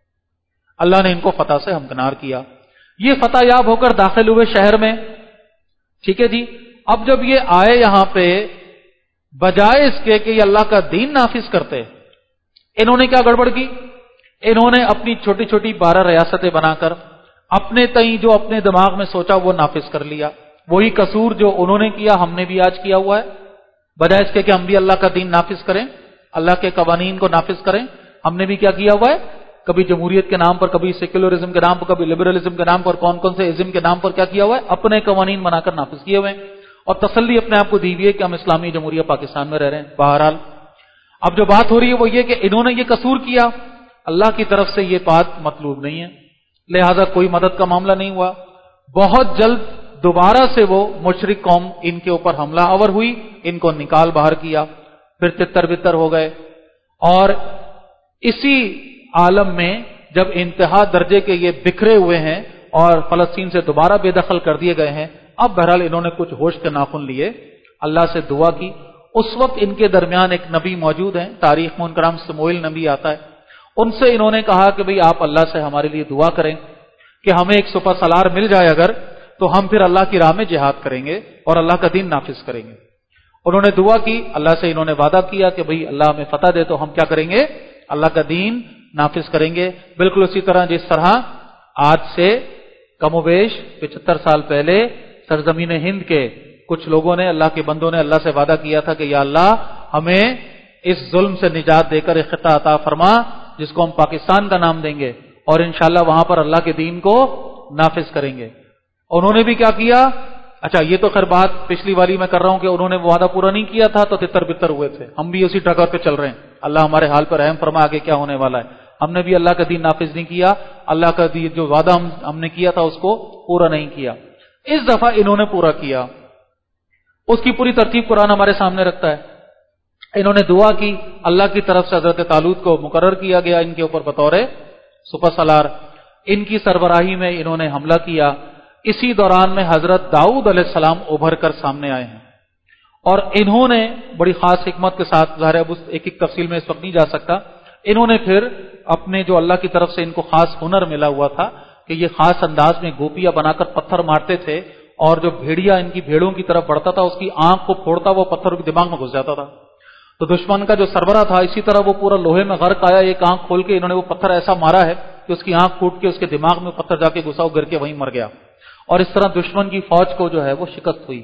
اللہ نے ان کو فتح سے ہمکنار کیا. یہ فتح یاب ہو کر داخل ہوئے شہر میں، ٹھیک ہے جی. اب جب یہ آئے یہاں پہ، بجائے اس کے کہ یہ اللہ کا دین نافذ کرتے، انہوں نے کیا گڑبڑ کی؟ انہوں نے اپنی چھوٹی چھوٹی 12 ریاستیں بنا کر اپنے تئیں جو اپنے دماغ میں سوچا وہ نافذ کر لیا. وہی قصور جو انہوں نے کیا ہم نے بھی آج کیا ہوا ہے. بجائے اس کے کہ ہم بھی اللہ کا دین نافذ کریں، اللہ کے قوانین کو نافذ کریں، ہم نے بھی کیا کیا ہوا ہے؟ کبھی جمہوریت کے نام پر، کبھی سیکولرزم کے نام پر، کبھی لبرلزم کے نام پر، کون سے ازم کے نام پر کیا کیا ہوا ہے؟ اپنے قوانین بنا کر نافذ کیے ہوئے ہیں، اور تسلی اپنے آپ کو دی ہوئی ہے کہ ہم اسلامی جمہوریہ پاکستان میں رہ رہے ہیں. بہرحال اب جو بات ہو رہی ہے وہ یہ کہ انہوں نے یہ قصور کیا، اللہ کی طرف سے یہ بات مطلوب نہیں ہے، لہذا کوئی مدد کا معاملہ نہیں ہوا. بہت جلد دوبارہ سے وہ مشرک قوم ان کے اوپر حملہ آور ہوئی، ان کو نکال باہر کیا، پھر تتر بتر ہو گئے. اور اسی عالم میں جب انتہا درجے کے یہ بکھرے ہوئے ہیں اور فلسطین سے دوبارہ بے دخل کر دیے گئے ہیں، اب بہرحال انہوں نے کچھ ہوش کے ناخن لیے، اللہ سے دعا کی. اس وقت ان کے درمیان ایک نبی موجود ہیں، تاریخ میں ان کا نام سموئیل نبی آتا ہے. ان سے انہوں نے کہا کہ بھئی آپ اللہ سے ہمارے لیے دعا کریں کہ ہمیں ایک سپہ سالار مل جائے اگر، تو ہم پھر اللہ کی راہ میں جہاد کریں گے اور اللہ کا دین نافذ کریں گے. انہوں نے دعا کی، اللہ سے انہوں نے وعدہ کیا کہ بھئی اللہ ہمیں فتح دے تو ہم کیا کریں گے؟ اللہ کا دین نافذ کریں گے. بالکل اسی طرح جس طرح آج سے کم و بیش 75 سال پہلے سرزمین ہند کے کچھ لوگوں نے، اللہ کے بندوں نے اللہ سے وعدہ کیا تھا کہ یا اللہ ہمیں اس ظلم سے نجات دے کر ایک خطہ عطا فرما جس کو ہم پاکستان کا نام دیں گے، اور انشاءاللہ وہاں پر اللہ کے دین کو نافذ کریں گے. انہوں نے بھی کیا کیا؟ اچھا یہ تو خیر بات پچھلی والی میں کر رہا ہوں کہ انہوں نے وہ وعدہ پورا نہیں کیا تھا تو تتر بتر ہوئے تھے. ہم بھی اسی ٹکر پہ چل رہے ہیں. اللہ ہمارے حال پر رحم فرما آگے کیا ہونے والا ہے. ہم نے بھی اللہ کا دین نافذ نہیں کیا, اللہ کا دین جو وعدہ ہم نے کیا تھا اس کو پورا نہیں کیا. اس دفعہ انہوں نے پورا کیا. اس کی پوری ترتیب قرآن ہمارے سامنے رکھتا ہے. انہوں نے دعا کی, اللہ کی طرف سے حضرت طالوت کو مقرر کیا گیا ان کے اوپر بطور سپر سالار. ان کی سربراہی میں انہوں نے حملہ کیا. اسی دوران میں حضرت داؤد علیہ السلام ابھر کر سامنے آئے ہیں, اور انہوں نے بڑی خاص حکمت کے ساتھ, ظاہر اب ایک ایک تفصیل میں اس وقت نہیں جا سکتا, انہوں نے پھر اپنے جو اللہ کی طرف سے ان کو خاص ہنر ملا ہوا تھا کہ یہ خاص انداز میں گوپیاں بنا کر پتھر مارتے تھے, اور جو بھیڑیا ان کی بھیڑوں کی طرف بڑھتا تھا اس کی آنکھ کو پھوڑتا, وہ پتھر کے دماغ میں گھس جاتا تھا. تو دشمن کا جو سربراہ تھا اسی طرح وہ پورا لوہے میں غرق آیا, ایک آنکھ کھول کے انہوں نے وہ پتھر ایسا مارا ہے کہ اس کی آنکھ پھوٹ کے اس کے دماغ میں پتھر جا کے گھسا, گر کے وہیں مر گیا. اور اس طرح دشمن کی فوج کو جو ہے وہ شکست ہوئی.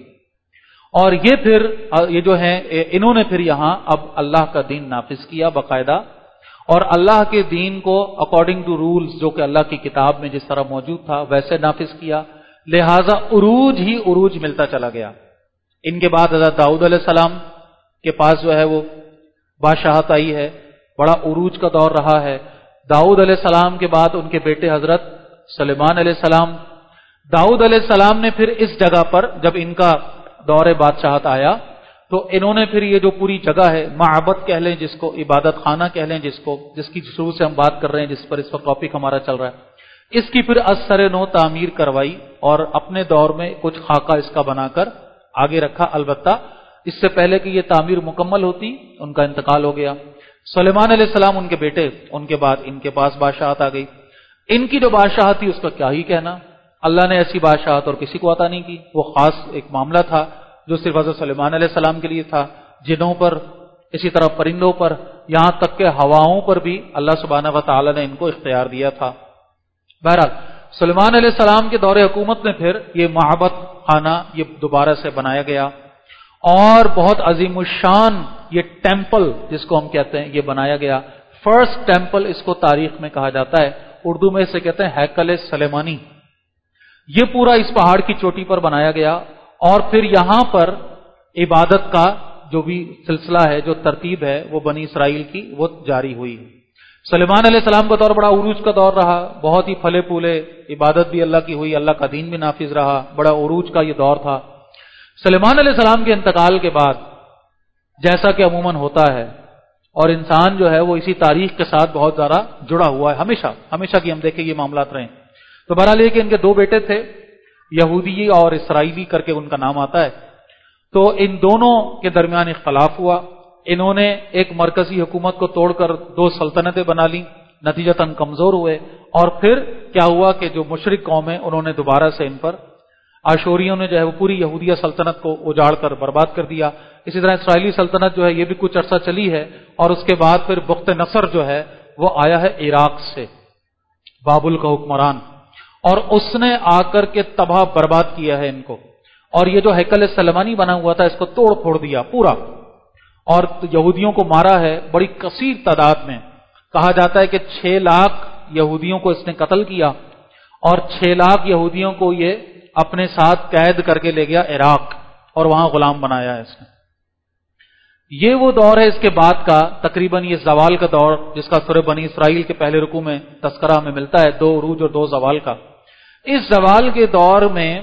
اور یہ پھر یہ جو ہے انہوں نے پھر یہاں اب اللہ کا دین نافذ کیا باقاعدہ, اور اللہ کے دین کو اکارڈنگ ٹو رولز جو کہ اللہ کی کتاب میں جس طرح موجود تھا ویسے نافذ کیا. لہذا عروج ہی عروج ملتا چلا گیا. ان کے بعد حضرت داؤد علیہ السلام کے پاس جو ہے وہ بادشاہت آئی ہے, بڑا عروج کا دور رہا ہے. داؤد علیہ السلام کے بعد ان کے بیٹے حضرت سلیمان علیہ السلام. داؤد علیہ السلام نے پھر اس جگہ پر جب ان کا دور بادشاہت آیا تو انہوں نے پھر یہ جو پوری جگہ ہے, معبد کہہ لیں جس کو, عبادت خانہ کہہ لیں جس کو, جس کی شروع سے ہم بات کر رہے ہیں, جس پر اس وقت ٹاپک ہمارا چل رہا ہے, اس کی پھر از سر نو تعمیر کروائی اور اپنے دور میں کچھ خاکہ اس کا بنا کر آگے رکھا. البتہ اس سے پہلے کہ یہ تعمیر مکمل ہوتی ان کا انتقال ہو گیا. سلیمان علیہ السلام ان کے بیٹے, ان کے بعد ان کے پاس بادشاہت آ گئی. ان کی جو بادشاہت تھی اس کا کیا ہی کہنا, اللہ نے ایسی بادشاہت اور کسی کو عطا نہیں کی. وہ خاص ایک معاملہ تھا جو صرف حضرت سلیمان علیہ السلام کے لیے تھا. جنوں پر, اسی طرح پرندوں پر, یہاں تک کہ ہواؤں پر بھی اللہ سبحانہ و تعالی نے ان کو اختیار دیا تھا. بہرحال سلیمان علیہ السلام کے دور حکومت میں پھر یہ معبد خانہ یہ دوبارہ سے بنایا گیا, اور بہت عظیم الشان یہ ٹیمپل جس کو ہم کہتے ہیں یہ بنایا گیا. فرسٹ ٹیمپل اس کو تاریخ میں کہا جاتا ہے, اردو میں اسے کہتے ہیں ہیکل سلیمانی. یہ پورا اس پہاڑ کی چوٹی پر بنایا گیا, اور پھر یہاں پر عبادت کا جو بھی سلسلہ ہے, جو ترتیب ہے وہ بنی اسرائیل کی وہ جاری ہوئی. سلیمان علیہ السلام کا دور بڑا عروج کا دور رہا, بہت ہی پھلے پھولے, عبادت بھی اللہ کی ہوئی, اللہ کا دین بھی نافذ رہا, بڑا عروج کا یہ دور تھا. سلیمان علیہ السلام کے انتقال کے بعد جیسا کہ عموماً ہوتا ہے, اور انسان جو ہے وہ اسی تاریخ کے ساتھ بہت زیادہ جڑا ہوا ہے, ہمیشہ کی ہم دیکھیں یہ معاملات رہے. تو بہرحال یہ کہ ان کے دو بیٹے تھے, یہودی اور اسرائیلی کر کے ان کا نام آتا ہے. تو ان دونوں کے درمیان اختلاف ہوا. انہوں نے ایک مرکزی حکومت کو توڑ کر دو سلطنتیں بنا لی, نتیجتاً کمزور ہوئے. اور پھر کیا ہوا کہ جو مشرک قوم ہے انہوں نے دوبارہ سے ان پر, آشوریوں نے جو ہے وہ پوری یہودیہ سلطنت کو اجاڑ کر برباد کر دیا. اسی طرح اسرائیلی سلطنت جو ہے یہ بھی کچھ عرصہ چلی ہے, اور اس کے بعد پھر بخت نصر جو ہے وہ آیا ہے عراق سے, بابل کا حکمران, اور اس نے آ کر کے تباہ برباد کیا ہے ان کو. اور یہ جو ہیکل سلیمانی بنا ہوا تھا اس کو توڑ پھوڑ دیا پورا, اور یہودیوں کو مارا ہے بڑی کثیر تعداد میں. کہا جاتا ہے کہ 6 لاکھ یہودیوں کو اس نے قتل کیا, اور 6 لاکھ یہودیوں کو یہ اپنے ساتھ قید کر کے لے گیا عراق, اور وہاں غلام بنایا ہے اس نے. یہ وہ دور ہے اس کے بعد کا تقریباً یہ زوال کا دور جس کا سورہ بنی اسرائیل کے پہلے رکوع میں تذکرہ ہمیں ملتا ہے, 2 عروج اور 2 زوال کا. اس زوال کے دور میں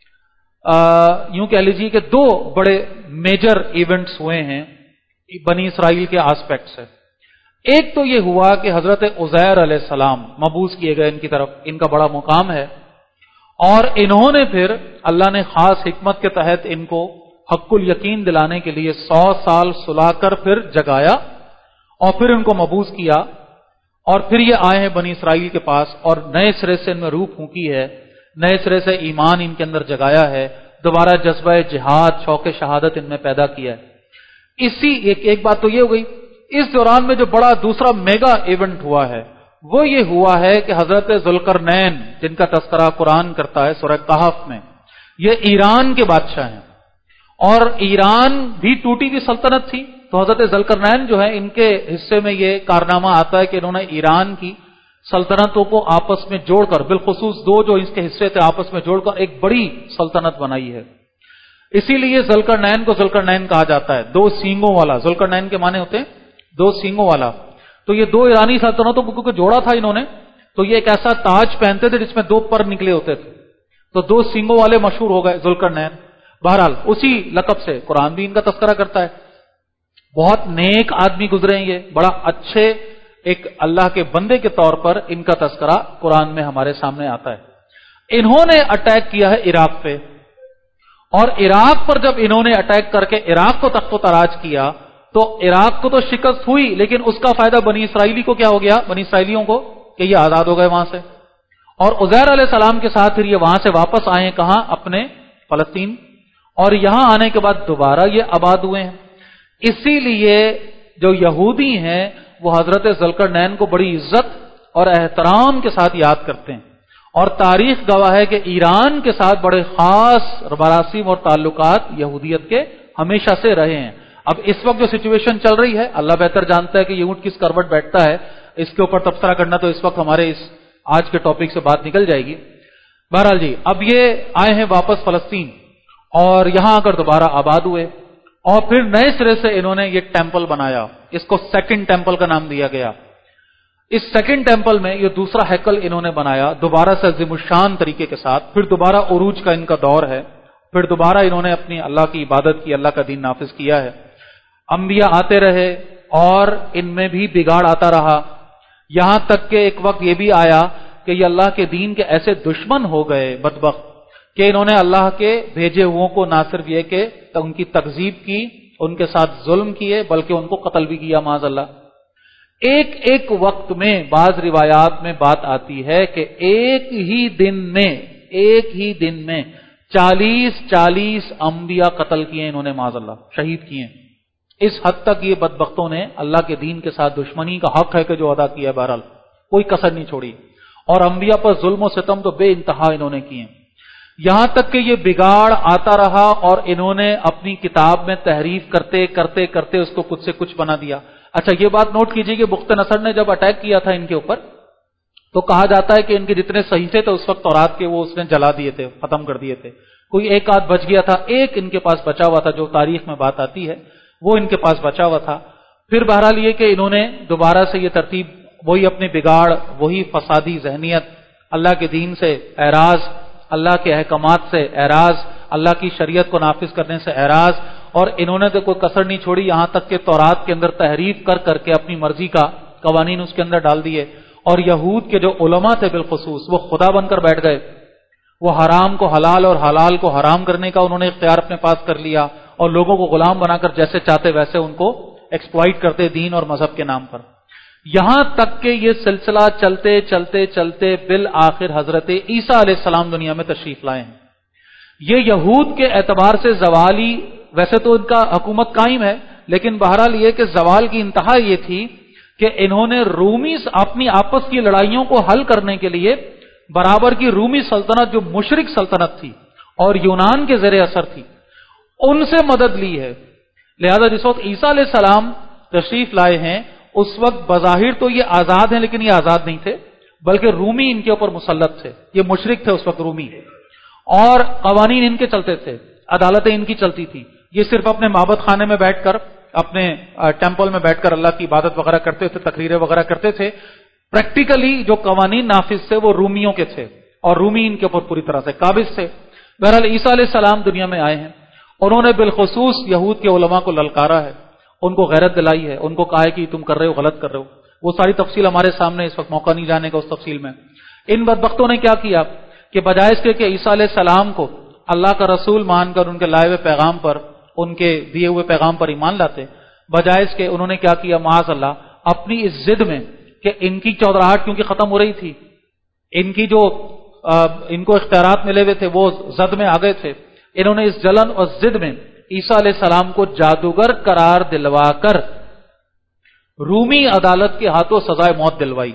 یوں کہہ لیجیے کہ 2 بڑے میجر ایونٹس ہوئے ہیں بنی اسرائیل کے آسپیکٹ سے. ایک تو یہ ہوا کہ حضرت عزیر علیہ السلام مبعوث کیے گئے ان کی طرف, ان کا بڑا مقام ہے, اور انہوں نے پھر اللہ نے خاص حکمت کے تحت ان کو حق الیقین دلانے کے لیے 100 سال سلا کر پھر جگایا, اور پھر ان کو مبعوث کیا, اور پھر یہ آئے ہیں بنی اسرائیل کے پاس, اور نئے سرے سے ان میں روح پھونکی ہے, نئے سرے سے ایمان ان کے اندر جگایا ہے, دوبارہ جذبہ جہاد, شوق شہادت ان میں پیدا کیا ہے. اسی ایک بات تو یہ ہو گئی. اس دوران میں جو بڑا دوسرا میگا ایونٹ ہوا ہے وہ یہ ہوا ہے کہ حضرت ذوالقرنین جن کا تذکرہ قرآن کرتا ہے سورہ کہف میں, یہ ایران کے بادشاہ ہیں, اور ایران بھی ٹوٹی ہوئی سلطنت تھی. تو حضرت ذوالقرنین جو ہے ان کے حصے میں یہ کارنامہ آتا ہے کہ انہوں نے ایران کی سلطنتوں کو آپس میں جوڑ کر, بالخصوص 2 جو اس کے حصے تھے آپس میں جوڑ کر ایک بڑی سلطنت بنائی ہے. اسی لیے ذوالقرنین کو ذوالقرنین کہا جاتا ہے، دو سینگوں والا۔ ذوالقرنین کے معنی ہوتے ہیں دو سینگوں والا۔ تو یہ دو ایرانی سلطنتوں کو جوڑا تھا انہوں نے، تو یہ ایک ایسا تاج پہنتے تھے جس میں دو پر نکلے ہوتے تھے، تو دو سینگوں والے مشہور ہو گئے ذوالقرنین۔ بہرحال اسی لقب سے قرآن بھی ان کا تذکرہ کرتا ہے۔ بہت نیک آدمی گزرے ہیں، یہ بڑا اچھے ایک اللہ کے بندے کے طور پر ان کا تذکرہ قرآن میں ہمارے سامنے آتا ہے۔ انہوں نے اٹیک کیا ہے عراق پہ، اور عراق پر جب انہوں نے اٹیک کر کے عراق کو تخت و تاراج کیا تو عراق کو تو شکست ہوئی، لیکن اس کا فائدہ بنی اسرائیلی کو کیا ہو گیا؟ بنی اسرائیلیوں کو، کہ یہ آزاد ہو گئے وہاں سے، اور عزیر علیہ السلام کے ساتھ پھر یہ وہاں سے واپس آئے کہاں؟ اپنے فلسطین، اور یہاں آنے کے بعد دوبارہ یہ آباد ہوئے ہیں۔ اسی لیے جو یہودی ہیں وہ حضرت ذوالقرنین کو بڑی عزت اور احترام کے ساتھ یاد کرتے ہیں، اور تاریخ گواہ ہے کہ ایران کے ساتھ بڑے خاص مراسم اور تعلقات یہودیت کے ہمیشہ سے رہے ہیں۔ اب اس وقت جو سچویشن چل رہی ہے، اللہ بہتر جانتا ہے کہ یہ اونٹ کس کروٹ بیٹھتا ہے، اس کے اوپر تبصرہ کرنا تو اس وقت ہمارے اس آج کے ٹاپک سے بات نکل جائے گی۔ بہرحال جی، اب یہ آئے ہیں واپس فلسطین، اور یہاں آ کر دوبارہ آباد ہوئے، اور پھر نئے سرے سے انہوں نے یہ ٹیمپل بنایا، اس کو سیکنڈ ٹیمپل کا نام دیا گیا۔ اس سیکنڈ ٹیمپل میں یہ دوسرا ہیکل انہوں نے بنایا دوبارہ سے عظیم الشان طریقے کے ساتھ، پھر دوبارہ عروج کا ان کا دور ہے، پھر دوبارہ انہوں نے اپنی اللہ کی عبادت کی، اللہ کا دین نافذ کیا ہے۔ انبیاء آتے رہے اور ان میں بھی بگاڑ آتا رہا، یہاں تک کہ ایک وقت یہ بھی آیا کہ یہ اللہ کے دین کے ایسے دشمن ہو گئے بدبخت کہ انہوں نے اللہ کے بھیجے ہوئوں کو نہ صرف یہ کہ ان کی تکذیب کی، ان کے ساتھ ظلم کیے، بلکہ ان کو قتل بھی کیا معاذ اللہ۔ ایک وقت میں بعض روایات میں بات آتی ہے کہ ایک ہی دن میں 40 انبیاء قتل کیے انہوں نے معاذ اللہ، شہید کیے۔ اس حد تک یہ بدبختوں نے اللہ کے دین کے ساتھ دشمنی کا حق ہے کہ جو ادا کیا ہے، بہرحال کوئی کسر نہیں چھوڑی، اور انبیاء پر ظلم و ستم تو بے انتہا انہوں نے کیے، یہاں تک کہ یہ بگاڑ آتا رہا اور انہوں نے اپنی کتاب میں تحریف کرتے اس کو کچھ سے کچھ بنا دیا۔ اچھا، یہ بات نوٹ کیجئے کہ بخت نصر نے جب اٹیک کیا تھا ان کے اوپر تو کہا جاتا ہے کہ ان کے جتنے صحیفے تھے اس وقت تورات کے وہ اس نے جلا دیے تھے، ختم کر دیے تھے، کوئی ایک آدھ بچ گیا تھا، ایک ان کے پاس بچا ہوا تھا، جو تاریخ میں بات آتی ہے وہ ان کے پاس بچا ہوا تھا۔ پھر بہرحال یہ کہ انہوں نے دوبارہ سے یہ ترتیب، وہی اپنے بگاڑ، وہی فسادی ذہنیت، اللہ کے دین سے اعراض، اللہ کے احکامات سے اعراض، اللہ کی شریعت کو نافذ کرنے سے اعراض، اور انہوں نے تو کوئی کسر نہیں چھوڑی، یہاں تک کہ تورات کے اندر تحریف کر کے اپنی مرضی کا قوانین اس کے اندر ڈال دیے، اور یہود کے جو علماء تھے بالخصوص وہ خدا بن کر بیٹھ گئے، وہ حرام کو حلال اور حلال کو حرام کرنے کا انہوں نے اختیار اپنے پاس کر لیا، اور لوگوں کو غلام بنا کر جیسے چاہتے ویسے ان کو ایکسپلائٹ کرتے دین اور مذہب کے نام پر، یہاں تک کہ یہ سلسلہ چلتے بالآخر حضرت عیسیٰ علیہ السلام دنیا میں تشریف لائے ہیں۔ یہ یہود کے اعتبار سے زوالی، ویسے تو ان کا حکومت قائم ہے، لیکن بہرحال یہ کہ زوال کی انتہا یہ تھی کہ انہوں نے رومی اپنی آپس کی لڑائیوں کو حل کرنے کے لیے برابر کی رومی سلطنت جو مشرک سلطنت تھی اور یونان کے زیر اثر تھی ان سے مدد لی ہے۔ لہذا جس وقت عیسیٰ علیہ السلام تشریف لائے ہیں اس وقت بظاہر تو یہ آزاد ہیں، لیکن یہ آزاد نہیں تھے، بلکہ رومی ان کے اوپر مسلط تھے، یہ مشرک تھے اس وقت رومی، اور قوانین ان کے چلتے تھے، عدالتیں ان کی چلتی تھی، یہ صرف اپنے معبد خانے میں بیٹھ کر، اپنے ٹیمپل میں بیٹھ کر اللہ کی عبادت وغیرہ کرتے تھے، تقریریں وغیرہ کرتے تھے، پریکٹیکلی جو قوانین نافذ تھے وہ رومیوں کے تھے، اور رومی ان کے اوپر پوری طرح سے قابض تھے۔ بہرحال عیسیٰ علیہ السلام دنیا میں آئے ہیں، انہوں نے بالخصوص یہود کے علماء کو للکارا ہے، ان کو غیرت دلائی ہے، ان کو کہا ہے کہ تم کر رہے ہو غلط کر رہے ہو، وہ ساری تفصیل ہمارے سامنے اس وقت موقع نہیں جانے کا اس تفصیل میں۔ ان بدبختوں نے کیا کیا کہ بجائے اس کے کہ عیسیٰ علیہ السلام کو اللہ کا رسول مان کر ان کے لائے ہوئے پیغام پر، ان کے دیے ہوئے پیغام پر ایمان لاتے، بجائے اس کے انہوں نے کیا کیا معاذ اللہ، اپنی اس ضد میں کہ ان کی چودراہٹ کیونکہ ختم ہو رہی تھی، ان کی جو ان کو اختیارات ملے ہوئے تھے وہ زد میں آ گئے تھے، انہوں نے اس جلن اور ضد میں عیسیٰ علیہ السلام کو جادوگر قرار دلوا کر رومی عدالت کے ہاتھوں سزائے موت دلوائی،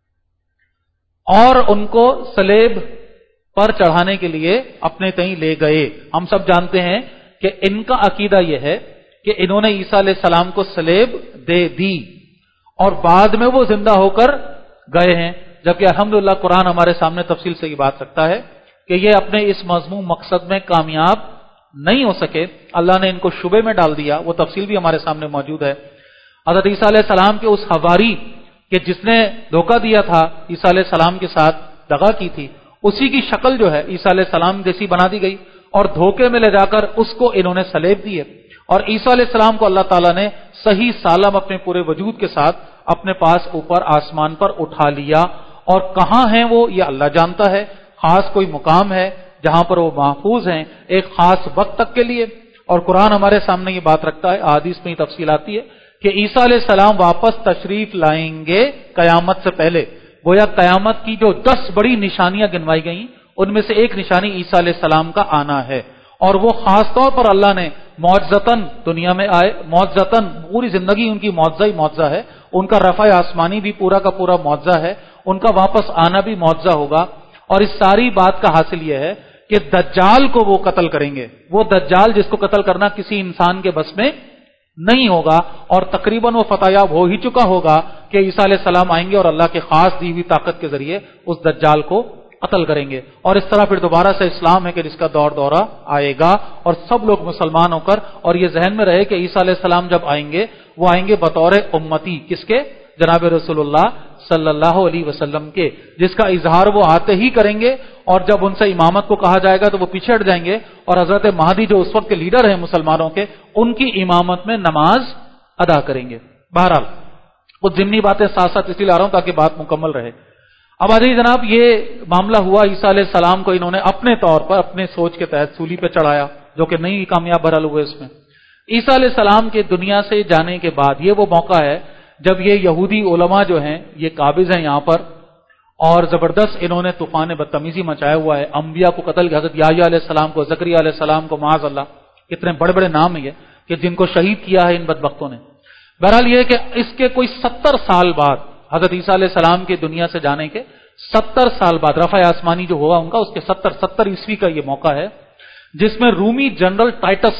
اور ان کو صلیب پر چڑھانے کے لیے اپنے تئیں لے گئے۔ ہم سب جانتے ہیں کہ ان کا عقیدہ یہ ہے کہ انہوں نے عیسیٰ علیہ السلام کو صلیب دے دی اور بعد میں وہ زندہ ہو کر گئے ہیں، جبکہ الحمدللہ قرآن ہمارے سامنے تفصیل سے یہ بات رکھتا ہے کہ یہ اپنے اس مذموم مقصد میں کامیاب نہیں ہو سکے، اللہ نے ان کو شبے میں ڈال دیا، وہ تفصیل بھی ہمارے سامنے موجود ہے۔ حضرت عیسیٰ علیہ السلام کے اس حواری کہ جس نے دھوکہ دیا تھا عیسیٰ علیہ السلام کے ساتھ، دغا کی تھی، اسی کی شکل جو ہے عیسیٰ علیہ السلام جیسی بنا دی گئی اور دھوکے میں لے جا کر اس کو انہوں نے سلیب دیے، اور عیسیٰ علیہ السلام کو اللہ تعالیٰ نے صحیح سالم اپنے پورے وجود کے ساتھ اپنے پاس اوپر آسمان پر اٹھا لیا، اور کہاں ہیں وہ یہ اللہ جانتا ہے، خاص کوئی مقام ہے جہاں پر وہ محفوظ ہیں ایک خاص وقت تک کے لیے۔ اور قرآن ہمارے سامنے یہ بات رکھتا ہے، احادیث میں یہ تفصیل آتی ہے کہ عیسیٰ علیہ السلام واپس تشریف لائیں گے قیامت سے پہلے۔ گویا قیامت کی جو 10 بڑی نشانیاں گنوائی گئیں ان میں سے ایک نشانی عیسیٰ علیہ السلام کا آنا ہے، اور وہ خاص طور پر اللہ نے معجزتاً دنیا میں آئے، معجزتاً پوری زندگی ان کی معجزہ ہی معجزہ ہے، ان کا رفع آسمانی بھی پورا کا پورا معجزہ ہے، ان کا واپس آنا بھی معجزہ ہوگا۔ اور اس ساری بات کا حاصل یہ ہے کہ دجال کو وہ قتل کریں گے، وہ دجال جس کو قتل کرنا کسی انسان کے بس میں نہیں ہوگا، اور تقریباً وہ فتح یاب ہو ہی چکا ہوگا کہ عیسیٰ علیہ السلام آئیں گے اور اللہ کے خاص دی ہوئی طاقت کے ذریعے اس دجال کو قتل کریں گے، اور اس طرح پھر دوبارہ سے اسلام ہے کہ جس کا دورہ آئے گا اور سب لوگ مسلمان ہو کر، اور یہ ذہن میں رہے کہ عیسیٰ علیہ السلام جب آئیں گے وہ آئیں گے بطور امتی، کس کے؟ جناب رسول اللہ صلی اللہ علیہ وسلم کے، جس کا اظہار وہ آتے ہی کریں گے، اور جب ان سے امامت کو کہا جائے گا تو وہ پیچھے ہٹ جائیں گے، اور حضرت مہدی جو اس وقت کے لیڈر ہیں مسلمانوں کے، ان کی امامت میں نماز ادا کریں گے۔ بہرحال کچھ ضمنی باتیں ساتھ ساتھ اس لیے لا رہا ہوں تاکہ بات مکمل رہے۔ اب آجی جناب، یہ معاملہ ہوا، عیسیٰ علیہ السلام کو انہوں نے اپنے طور پر اپنے سوچ کے تحت سولی پہ چڑھایا، جو کہ نہیں کامیاب بہرحال ہوئے اس میں۔ عیسیٰ علیہ السلام کے دنیا سے جانے کے بعد یہ وہ موقع ہے جب یہ یہودی علماء جو ہیں یہ قابض ہیں یہاں پر، اور زبردست انہوں نے طوفان بدتمیزی مچایا ہوا ہے، انبیاء کو قتل، حضرت یحییٰ علیہ السلام کو، زکریا علیہ السلام کو، معاذ اللہ، کتنے بڑے بڑے نام ہیں یہ کہ جن کو شہید کیا ہے ان بدبختوں نے۔ بہرحال یہ کہ اس کے کوئی 70 سال بعد، حضرت عیسیٰ علیہ السلام کے دنیا سے جانے کے 70 سال بعد، رفع آسمانی جو ہوا ان کا، اس کے 70 عیسوی کا یہ موقع ہے، جس میں رومی جنرل ٹائٹس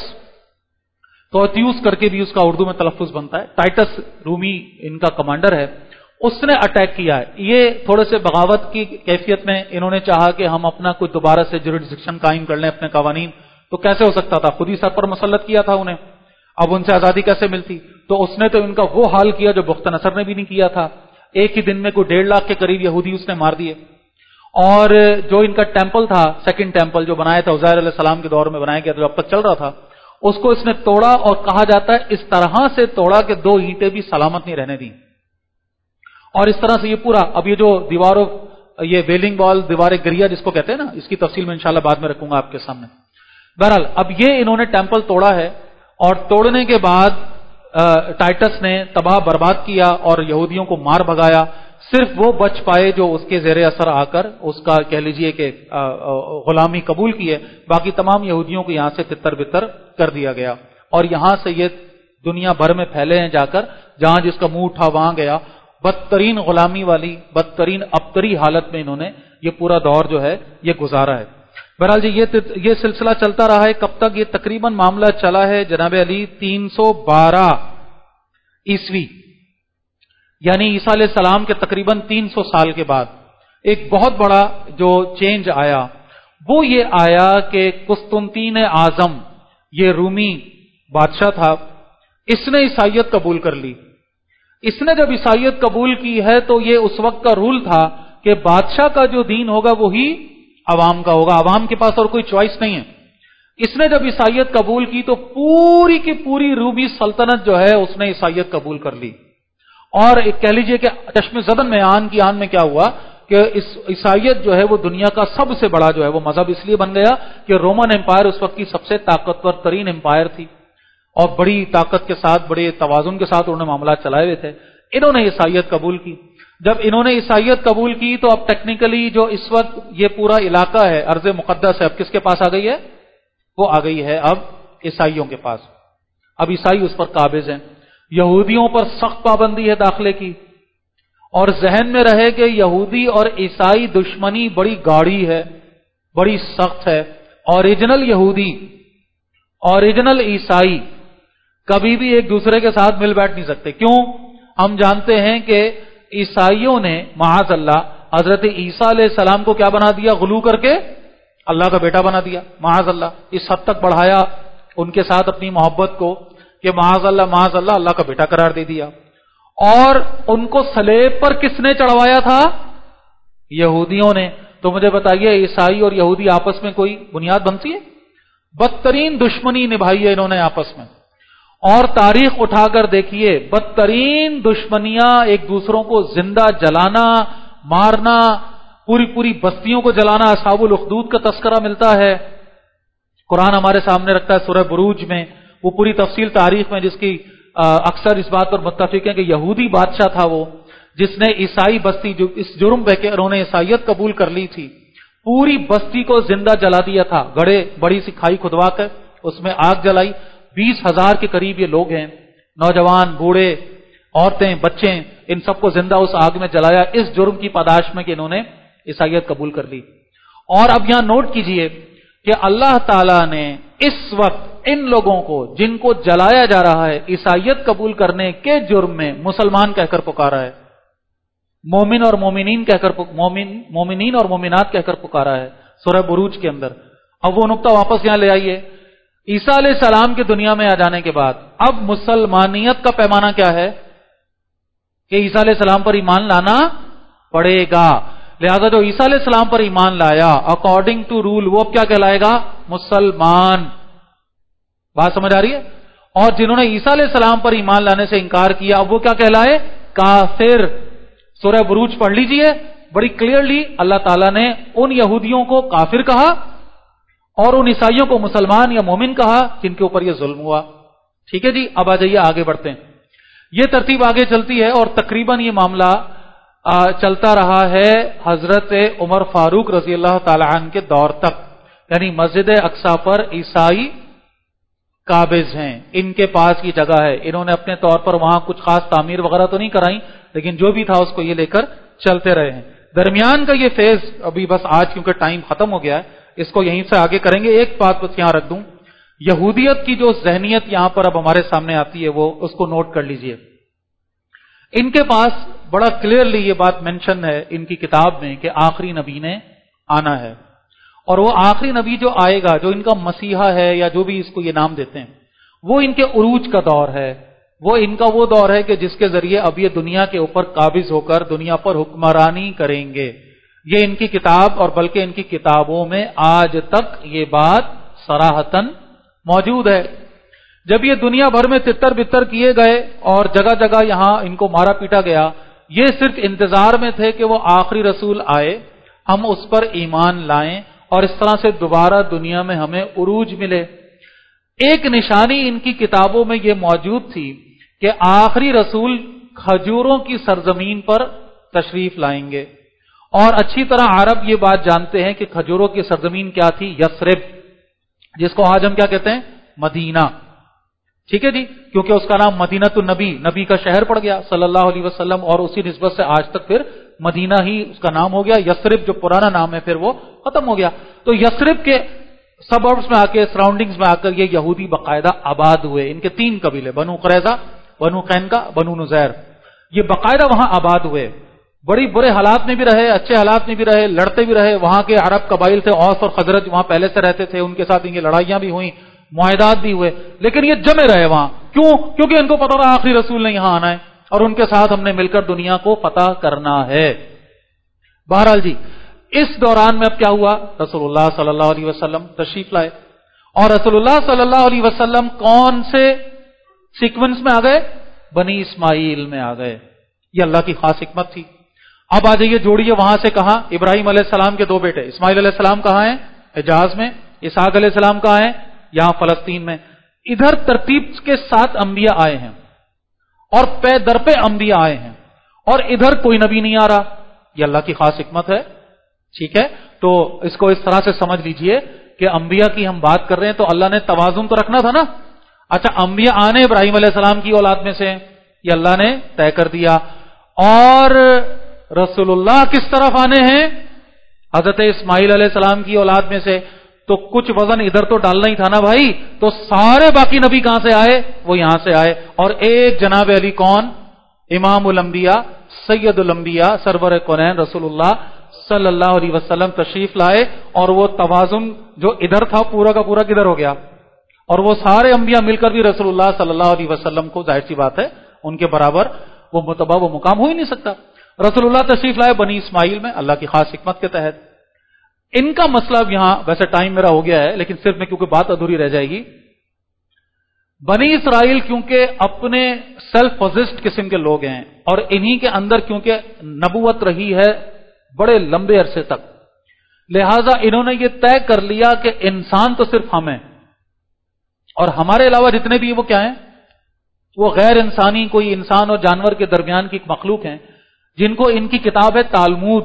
توتیوس کر کے بھی اس کا اردو میں تلفظ بنتا ہے، ٹائٹس رومی ان کا کمانڈر ہے، اس نے اٹیک کیا ہے۔ یہ تھوڑے سے بغاوت کی کیفیت میں انہوں نے چاہا کہ ہم اپنا کچھ دوبارہ سے جوریڈکشن قائم کر لیں، اپنے قوانین، تو کیسے ہو سکتا تھا، خود ہی سر پر مسلط کیا تھا انہیں، اب ان سے آزادی کیسے ملتی؟ تو اس نے تو ان کا وہ حال کیا جو بخت نصر نے بھی نہیں کیا تھا، ایک ہی دن میں کوئی 1.5 لاکھ کے قریب یہودی اس نے مار دیے، اور جو ان کا ٹیمپل تھا، سیکنڈ ٹیمپل جو بنایا تھا عزیر علیہ السلام کے دور میں بنایا گیا تھا، جو اب تک چل رہا تھا، اس کو اس نے توڑا، اور کہا جاتا ہے اس طرح سے توڑا کہ 2 اینٹیں بھی سلامت نہیں رہنے دیں، اور اس طرح سے یہ پورا، اب یہ جو دیواروں، یہ ویلنگ وال، دیوار گریا جس کو کہتے ہیں نا، اس کی تفصیل میں انشاءاللہ بعد میں رکھوں گا آپ کے سامنے۔ بہرحال اب یہ انہوں نے ٹیمپل توڑا ہے، اور توڑنے کے بعد ٹائٹس نے تباہ برباد کیا اور یہودیوں کو مار بھگایا، صرف وہ بچ پائے جو اس کے زیر اثر آ کر اس کا کہہ لیجئے کہ غلامی قبول کی ہے، باقی تمام یہودیوں کو یہاں سے تتر بتر کر دیا گیا، اور یہاں سے یہ دنیا بھر میں پھیلے ہیں جا کر، جہاں جس کا منہ اٹھا وہاں گیا، بدترین غلامی والی، بدترین ابتری حالت میں انہوں نے یہ پورا دور جو ہے یہ گزارا ہے۔ بہرحال جی یہ سلسلہ چلتا رہا ہے، کب تک؟ یہ تقریباً معاملہ چلا ہے جناب علی 312 عیسوی، یعنی عیسیٰ علیہ السلام کے تقریباً 300 سال کے بعد ایک بہت بڑا جو چینج آیا وہ یہ آیا کہ قسطنطین اعظم، یہ رومی بادشاہ تھا، اس نے عیسائیت قبول کر لی۔ اس نے جب عیسائیت قبول کی ہے تو یہ اس وقت کا رول تھا کہ بادشاہ کا جو دین ہوگا وہی عوام کا ہوگا، عوام کے پاس اور کوئی چوائس نہیں ہے۔ اس نے جب عیسائیت قبول کی تو پوری کی پوری رومی سلطنت جو ہے اس نے عیسائیت قبول کر لی، اور کہہ لیجئے کہ چشم زدن میں آن کی آن میں کیا ہوا کہ اس عیسائیت جو ہے وہ دنیا کا سب سے بڑا جو ہے وہ مذہب اس لیے بن گیا کہ رومن امپائر اس وقت کی سب سے طاقتور ترین امپائر تھی، اور بڑی طاقت کے ساتھ، بڑے توازن کے ساتھ انہوں نے معاملات چلائے ہوئے تھے۔ انہوں نے عیسائیت قبول کی، جب انہوں نے عیسائیت قبول کی تو اب ٹیکنیکلی جو اس وقت یہ پورا علاقہ ہے ارض مقدس ہے، اب کس کے پاس آ گئی ہے؟ وہ آ گئی ہے اب عیسائیوں کے پاس، اب عیسائی اس پر قابض ہیں۔ یہودیوں پر سخت پابندی ہے داخلے کی، اور ذہن میں رہے کہ یہودی اور عیسائی دشمنی بڑی گاڑی ہے، بڑی سخت ہے۔ اوریجنل یہودی، اوریجنل عیسائی کبھی بھی ایک دوسرے کے ساتھ مل بیٹھ نہیں سکتے۔ کیوں؟ ہم جانتے ہیں کہ عیسائیوں نے معاذ اللہ حضرت عیسیٰ علیہ السلام کو کیا بنا دیا؟ غلو کر کے اللہ کا بیٹا بنا دیا معاذ اللہ. اس حد تک بڑھایا ان کے ساتھ اپنی محبت کو کہ معاذ اللہ اللہ کا بیٹا قرار دے دیا. اور ان کو صلیب پر کس نے چڑھوایا تھا؟ یہودیوں نے. تو مجھے بتائیے عیسائی اور یہودی آپس میں کوئی بنیاد بنتی ہے؟ بدترین دشمنی نبھائی ہے انہوں نے آپس میں. اور تاریخ اٹھا کر دیکھیے، بدترین دشمنیاں، ایک دوسروں کو زندہ جلانا، مارنا، پوری بستیوں کو جلانا. اصحاب الاخدود کا تذکرہ ملتا ہے، قرآن ہمارے سامنے رکھتا ہے سورہ بروج میں. وہ پوری تفصیل تاریخ میں جس کی اکثر اس بات پر متفق ہیں کہ یہودی بادشاہ تھا وہ، جس نے عیسائی بستی، جو اس جرم پہ کہ انہوں نے عیسائیت قبول کر لی تھی، پوری بستی کو زندہ جلا دیا تھا. گڑھے بڑی سی کھائی کھدوا کر اس میں آگ جلائی. 20,000 کے قریب یہ لوگ ہیں، نوجوان، بوڑھے، عورتیں، بچے، ان سب کو زندہ اس آگ میں جلایا اس جرم کی پاداش میں کہ انہوں نے عیسائیت قبول کر لی. اور اب یہاں نوٹ کیجئے کہ اللہ تعالیٰ نے اس وقت ان لوگوں کو جن کو جلایا جا رہا ہے عیسائیت قبول کرنے کے جرم میں مسلمان کہہ کر پکارا ہے، مومن اور مومنین کہہ کر، مومنین اور مومنات کہہ کر پکارا ہے سورہ بروج کے اندر. اب وہ نقطہ واپس یہاں لے آئیے. عیسیٰ علیہ السلام کے دنیا میں آ جانے کے بعد اب مسلمانیت کا پیمانہ کیا ہے کہ عیسیٰ علیہ السلام پر ایمان لانا پڑے گا. لہذا جو عیسیٰ علیہ السلام پر ایمان لایا اکارڈنگ ٹو رول، وہ اب کیا کہلائے گا؟ مسلمان. بات سمجھ آ رہی ہے؟ اور جنہوں نے عیسیٰ علیہ السلام پر ایمان لانے سے انکار کیا اب وہ کیا کہلائے؟ کافر. سورہ بروج پڑھ لیجئے، بڑی کلیئرلی اللہ تعالیٰ نے ان یہودیوں کو کافر کہا اور ان عیسائیوں کو مسلمان یا مومن کہا جن کے اوپر یہ ظلم ہوا. ٹھیک ہے جی، اب آ جائیے آگے بڑھتے ہیں. یہ ترتیب آگے چلتی ہے اور تقریباً یہ معاملہ چلتا رہا ہے حضرت عمر فاروق رضی اللہ تعالی عنہ کے دور تک. یعنی مسجد اقصی پر عیسائی قابض ہیں، ان کے پاس یہ جگہ ہے، انہوں نے اپنے طور پر وہاں کچھ خاص تعمیر وغیرہ تو نہیں کرائی، لیکن جو بھی تھا اس کو یہ لے کر چلتے رہے ہیں. درمیان کا یہ فیز ابھی بس آج کیونکہ ٹائم ختم ہو گیا ہے اس کو یہیں سے آگے کریں گے. ایک بات بس یہاں رکھ دوں، یہودیت کی جو ذہنیت یہاں پر اب ہمارے سامنے آتی ہے وہ اس کو نوٹ کر لیجئے. ان کے پاس بڑا کلیئرلی یہ بات مینشن ہے ان کی کتاب میں کہ آخری نبی نے آنا ہے، اور وہ آخری نبی جو آئے گا، جو ان کا مسیحا ہے یا جو بھی اس کو یہ نام دیتے ہیں، وہ ان کے عروج کا دور ہے. وہ ان کا وہ دور ہے کہ جس کے ذریعے اب یہ دنیا کے اوپر قابض ہو کر دنیا پر حکمرانی کریں گے. یہ ان کی کتاب اور بلکہ ان کی کتابوں میں آج تک یہ بات صراحتاً موجود ہے. جب یہ دنیا بھر میں تتر بتر کیے گئے اور جگہ جگہ یہاں ان کو مارا پیٹا گیا، یہ صرف انتظار میں تھے کہ وہ آخری رسول آئے، ہم اس پر ایمان لائیں اور اس طرح سے دوبارہ دنیا میں ہمیں عروج ملے. ایک نشانی ان کی کتابوں میں یہ موجود تھی کہ آخری رسول کھجوروں کی سرزمین پر تشریف لائیں گے، اور اچھی طرح عرب یہ بات جانتے ہیں کہ کھجوروں کی سرزمین کیا تھی؟ یثرب، جس کو آج ہم کیا کہتے ہیں؟ مدینہ. ٹھیک ہے جی، کیونکہ اس کا نام مدینۃ النبی، نبی کا شہر پڑ گیا صلی اللہ علیہ وسلم، اور اسی نسبت سے آج تک پھر مدینہ ہی اس کا نام ہو گیا. یثرب جو پرانا نام ہے پھر وہ ختم ہو گیا. تو یثرب کے سبربز میں آ کے، سراؤنڈنگز میں آ کر یہ یہودی باقاعدہ آباد ہوئے. ان کے 3 قبیلے، بنو قریظہ، بنو قینقاع، بنو نذیر، یہ باقاعدہ وہاں آباد ہوئے. بڑی برے حالات میں بھی رہے، اچھے حالات میں بھی رہے، لڑتے بھی رہے. وہاں کے عرب قبائل تھے، اوس اور خزرج وہاں پہلے سے رہتے تھے، ان کے ساتھ ان کی لڑائیاں بھی ہوئیں، معاہدات بھی ہوئے، لیکن یہ جمے رہے وہاں. کیوں؟ کیونکہ ان کو پتا تھا آخری رسول نے یہاں آنا ہے اور ان کے ساتھ ہم نے مل کر دنیا کو فتح کرنا ہے. بہرحال جی، اس دوران میں اب کیا ہوا؟ رسول اللہ صلی اللہ علیہ وسلم تشریف لائے، اور رسول اللہ صلی اللہ علیہ وسلم کون سے سیکوینس میں آ گئے؟ بنی اسماعیل میں آ گئے. یہ اللہ کی خاص حکمت تھی. اب آ جائیے، جوڑیے وہاں سے کہاں؟ ابراہیم علیہ السلام کے 2 بیٹے، اسماعیل علیہ السلام کہاں ہیں؟ حجاز میں. اسحاق علیہ السلام کہاں ہیں؟ یہاں فلسطین میں. ادھر ترتیب کے ساتھ انبیاء آئے ہیں اور پے در پہ انبیاء آئے ہیں، اور ادھر کوئی نبی نہیں آ رہا. یہ اللہ کی خاص حکمت ہے. ٹھیک ہے، تو اس کو اس طرح سے سمجھ لیجئے کہ انبیاء کی ہم بات کر رہے ہیں تو اللہ نے توازن تو رکھنا تھا نا. اچھا، انبیاء آنے ابراہیم علیہ السلام کی اولاد میں سے، یہ اللہ نے طے کر دیا. اور رسول اللہ کس طرف آنے ہیں؟ حضرت اسماعیل علیہ السلام کی اولاد میں سے. تو کچھ وزن ادھر تو ڈالنا ہی تھا نا بھائی. تو سارے باقی نبی کہاں سے آئے؟ وہ یہاں سے آئے. اور ایک جناب علی کون؟ امام الانبیاء، سید الانبیاء، سرور کونین رسول اللہ صلی اللہ علیہ وسلم تشریف لائے اور وہ توازن جو ادھر تھا پورا کا پورا کدھر ہو گیا، اور وہ سارے انبیاء مل کر بھی رسول اللہ صلی اللہ علیہ وسلم کو ظاہر سی بات ہے ان کے برابر وہ مرتبہ وہ مقام ہو ہی نہیں سکتا۔ رسول اللہ تشریف لائے بنی اسماعیل میں اللہ کی خاص حکمت کے تحت۔ ان کا مسئلہ اب یہاں ویسے ٹائم میرا ہو گیا ہے لیکن صرف میں کیونکہ بات ادھوری رہ جائے گی، بنی اسرائیل کیونکہ اپنے سیلف پوزیسڈ قسم کے لوگ ہیں اور انہی کے اندر کیونکہ نبوت رہی ہے بڑے لمبے عرصے تک، لہذا انہوں نے یہ طے کر لیا کہ انسان تو صرف ہم ہیں اور ہمارے علاوہ جتنے بھی وہ کیا ہیں، وہ غیر انسانی کوئی انسان اور جانور کے درمیان کی ایک مخلوق ہیں جن کو ان کی کتاب ہے تالمود۔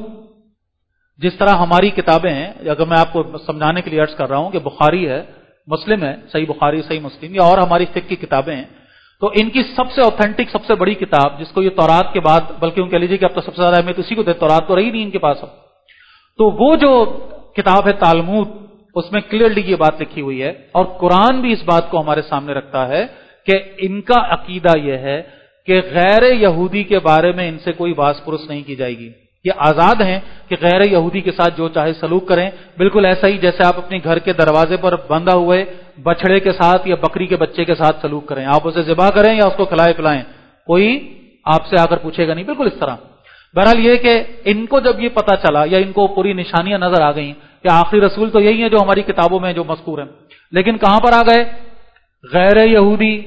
جس طرح ہماری کتابیں ہیں، اگر میں آپ کو سمجھانے کے لیے عرض کر رہا ہوں کہ بخاری ہے، مسلم ہے، صحیح بخاری صحیح مسلم، یا اور ہماری فقہ کی کتابیں ہیں، تو ان کی سب سے اوتھینٹک سب سے بڑی کتاب جس کو یہ تورات کے بعد بلکہ ان کہہ لیجیے کہ اب تو سب سے زیادہ اہمیت اسی کو دے، تورات تو رہی نہیں ان کے پاس اب، تو وہ جو کتاب ہے تالمود اس میں کلیئرلی یہ بات لکھی ہوئی ہے اور قرآن بھی اس بات کو ہمارے سامنے رکھتا ہے کہ ان کا عقیدہ یہ ہے کہ غیر یہودی کے بارے میں ان سے کوئی باس پرس نہیں کی جائے گی، یہ آزاد ہیں کہ غیر یہودی کے ساتھ جو چاہے سلوک کریں، بالکل ایسا ہی جیسے آپ اپنے گھر کے دروازے پر بندھا ہوئے بچڑے کے ساتھ یا بکری کے بچے کے ساتھ سلوک کریں، آپ اسے ذبح کریں یا اس کو کھلائے پلائیں، کوئی آپ سے آ کر پوچھے گا نہیں، بالکل اس طرح۔ بہرحال یہ کہ ان کو جب یہ پتا چلا یا ان کو پوری نشانیاں نظر آ گئیں کہ آخری رسول تو یہی ہیں جو ہماری کتابوں میں جو مذکور ہیں، لیکن کہاں پر آ گئے؟ غیر یہودی،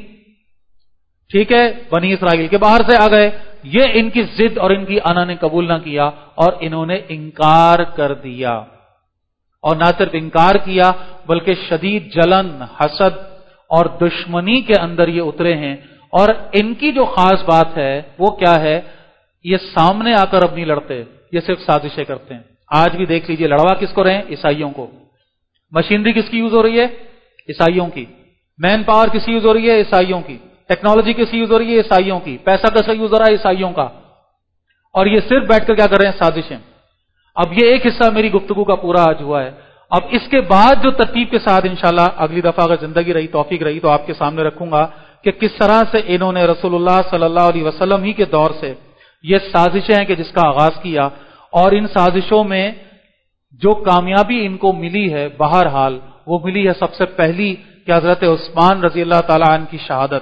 ٹھیک ہے، بنی اسرائیل کے باہر سے آ گئے۔ یہ ان کی ضد اور ان کی انا نے قبول نہ کیا اور انہوں نے انکار کر دیا، اور نہ صرف انکار کیا بلکہ شدید جلن، حسد اور دشمنی کے اندر یہ اترے ہیں۔ اور ان کی جو خاص بات ہے وہ کیا ہے، یہ سامنے آ کر اب نہیں لڑتے، یہ صرف سازشیں کرتے ہیں۔ آج بھی دیکھ لیجئے لڑوا کس کو رہے ہیں؟ عیسائیوں کو۔ مشینری کس کی یوز ہو رہی ہے؟ عیسائیوں کی۔ مین پاور کس کی یوز ہو رہی ہے؟ عیسائیوں کی۔ ٹیکنالوجی کس کی یوز ہو رہی ہے؟ عیسائیوں کی۔ پیسہ کس کا یوز ہو رہا ہے؟ عیسائیوں کا۔ اور یہ صرف بیٹھ کر کیا کر رہے ہیں؟ سازشیں۔ اب یہ ایک حصہ میری گفتگو کا پورا آج ہوا ہے۔ اب اس کے بعد جو ترتیب کے ساتھ انشاءاللہ اگلی دفعہ اگر زندگی رہی، توفیق رہی، تو آپ کے سامنے رکھوں گا کہ کس طرح سے انہوں نے رسول اللہ صلی اللہ علیہ وسلم ہی کے دور سے یہ سازشیں ہیں کہ جس کا آغاز کیا، اور ان سازشوں میں جو کامیابی ان کو ملی ہے بہرحال وہ ملی ہے سب سے پہلی کہ حضرت عثمان رضی اللہ تعالیٰ عنہ کی شہادت،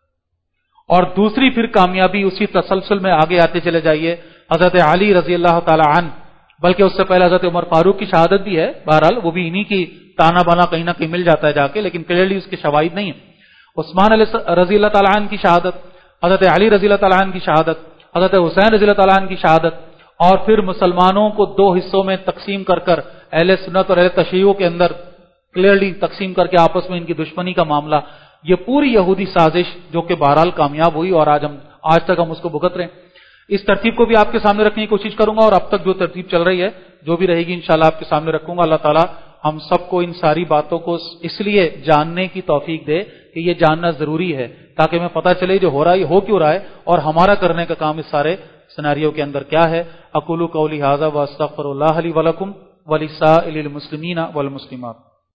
اور دوسری پھر کامیابی اسی تسلسل میں آگے آتے چلے جائیے حضرت علی رضی اللہ تعالیٰ عنہ، بلکہ اس سے پہلے حضرت عمر فاروق کی شہادت بھی ہے، بہرحال وہ بھی انہی کی تانا بانا کہیں نہ کہیں مل جاتا ہے جا کے، لیکن کلیئرلی اس کے شواہد نہیں ہیں۔ عثمان رضی اللہ تعالیٰ عنہ کی شہادت، حضرت علی رضی اللہ تعالیٰ عنہ کی شہادت، حضرت حسین رضی اللہ تعالیٰ عنہ کی شہادت، اور پھر مسلمانوں کو دو حصوں میں تقسیم کر کر اہل سنت اور اہل تشیع کے اندر کلیئرلی تقسیم کر کے آپس میں ان کی دشمنی کا معاملہ، یہ پوری یہودی سازش جو کہ بہرحال کامیاب ہوئی اور آج تک ہم اس کو بھگت رہے ہیں۔ اس ترتیب کو بھی آپ کے سامنے رکھنے کی کوشش کروں گا، اور اب تک جو ترتیب چل رہی ہے جو بھی رہے گی انشاءاللہ آپ کے سامنے رکھوں گا۔ اللہ تعالیٰ ہم سب کو ان ساری باتوں کو اس لیے جاننے کی توفیق دے کہ یہ جاننا ضروری ہے تاکہ ہمیں پتہ چلے جو ہو رہا ہے ہو کیوں رہا ہے اور ہمارا کرنے کا کام اس سارے سیناریو کے اندر کیا ہے۔ اقول قولی ھذا واستغفر اللہ لی ولکم ولسائر المسلمین والمسلمات۔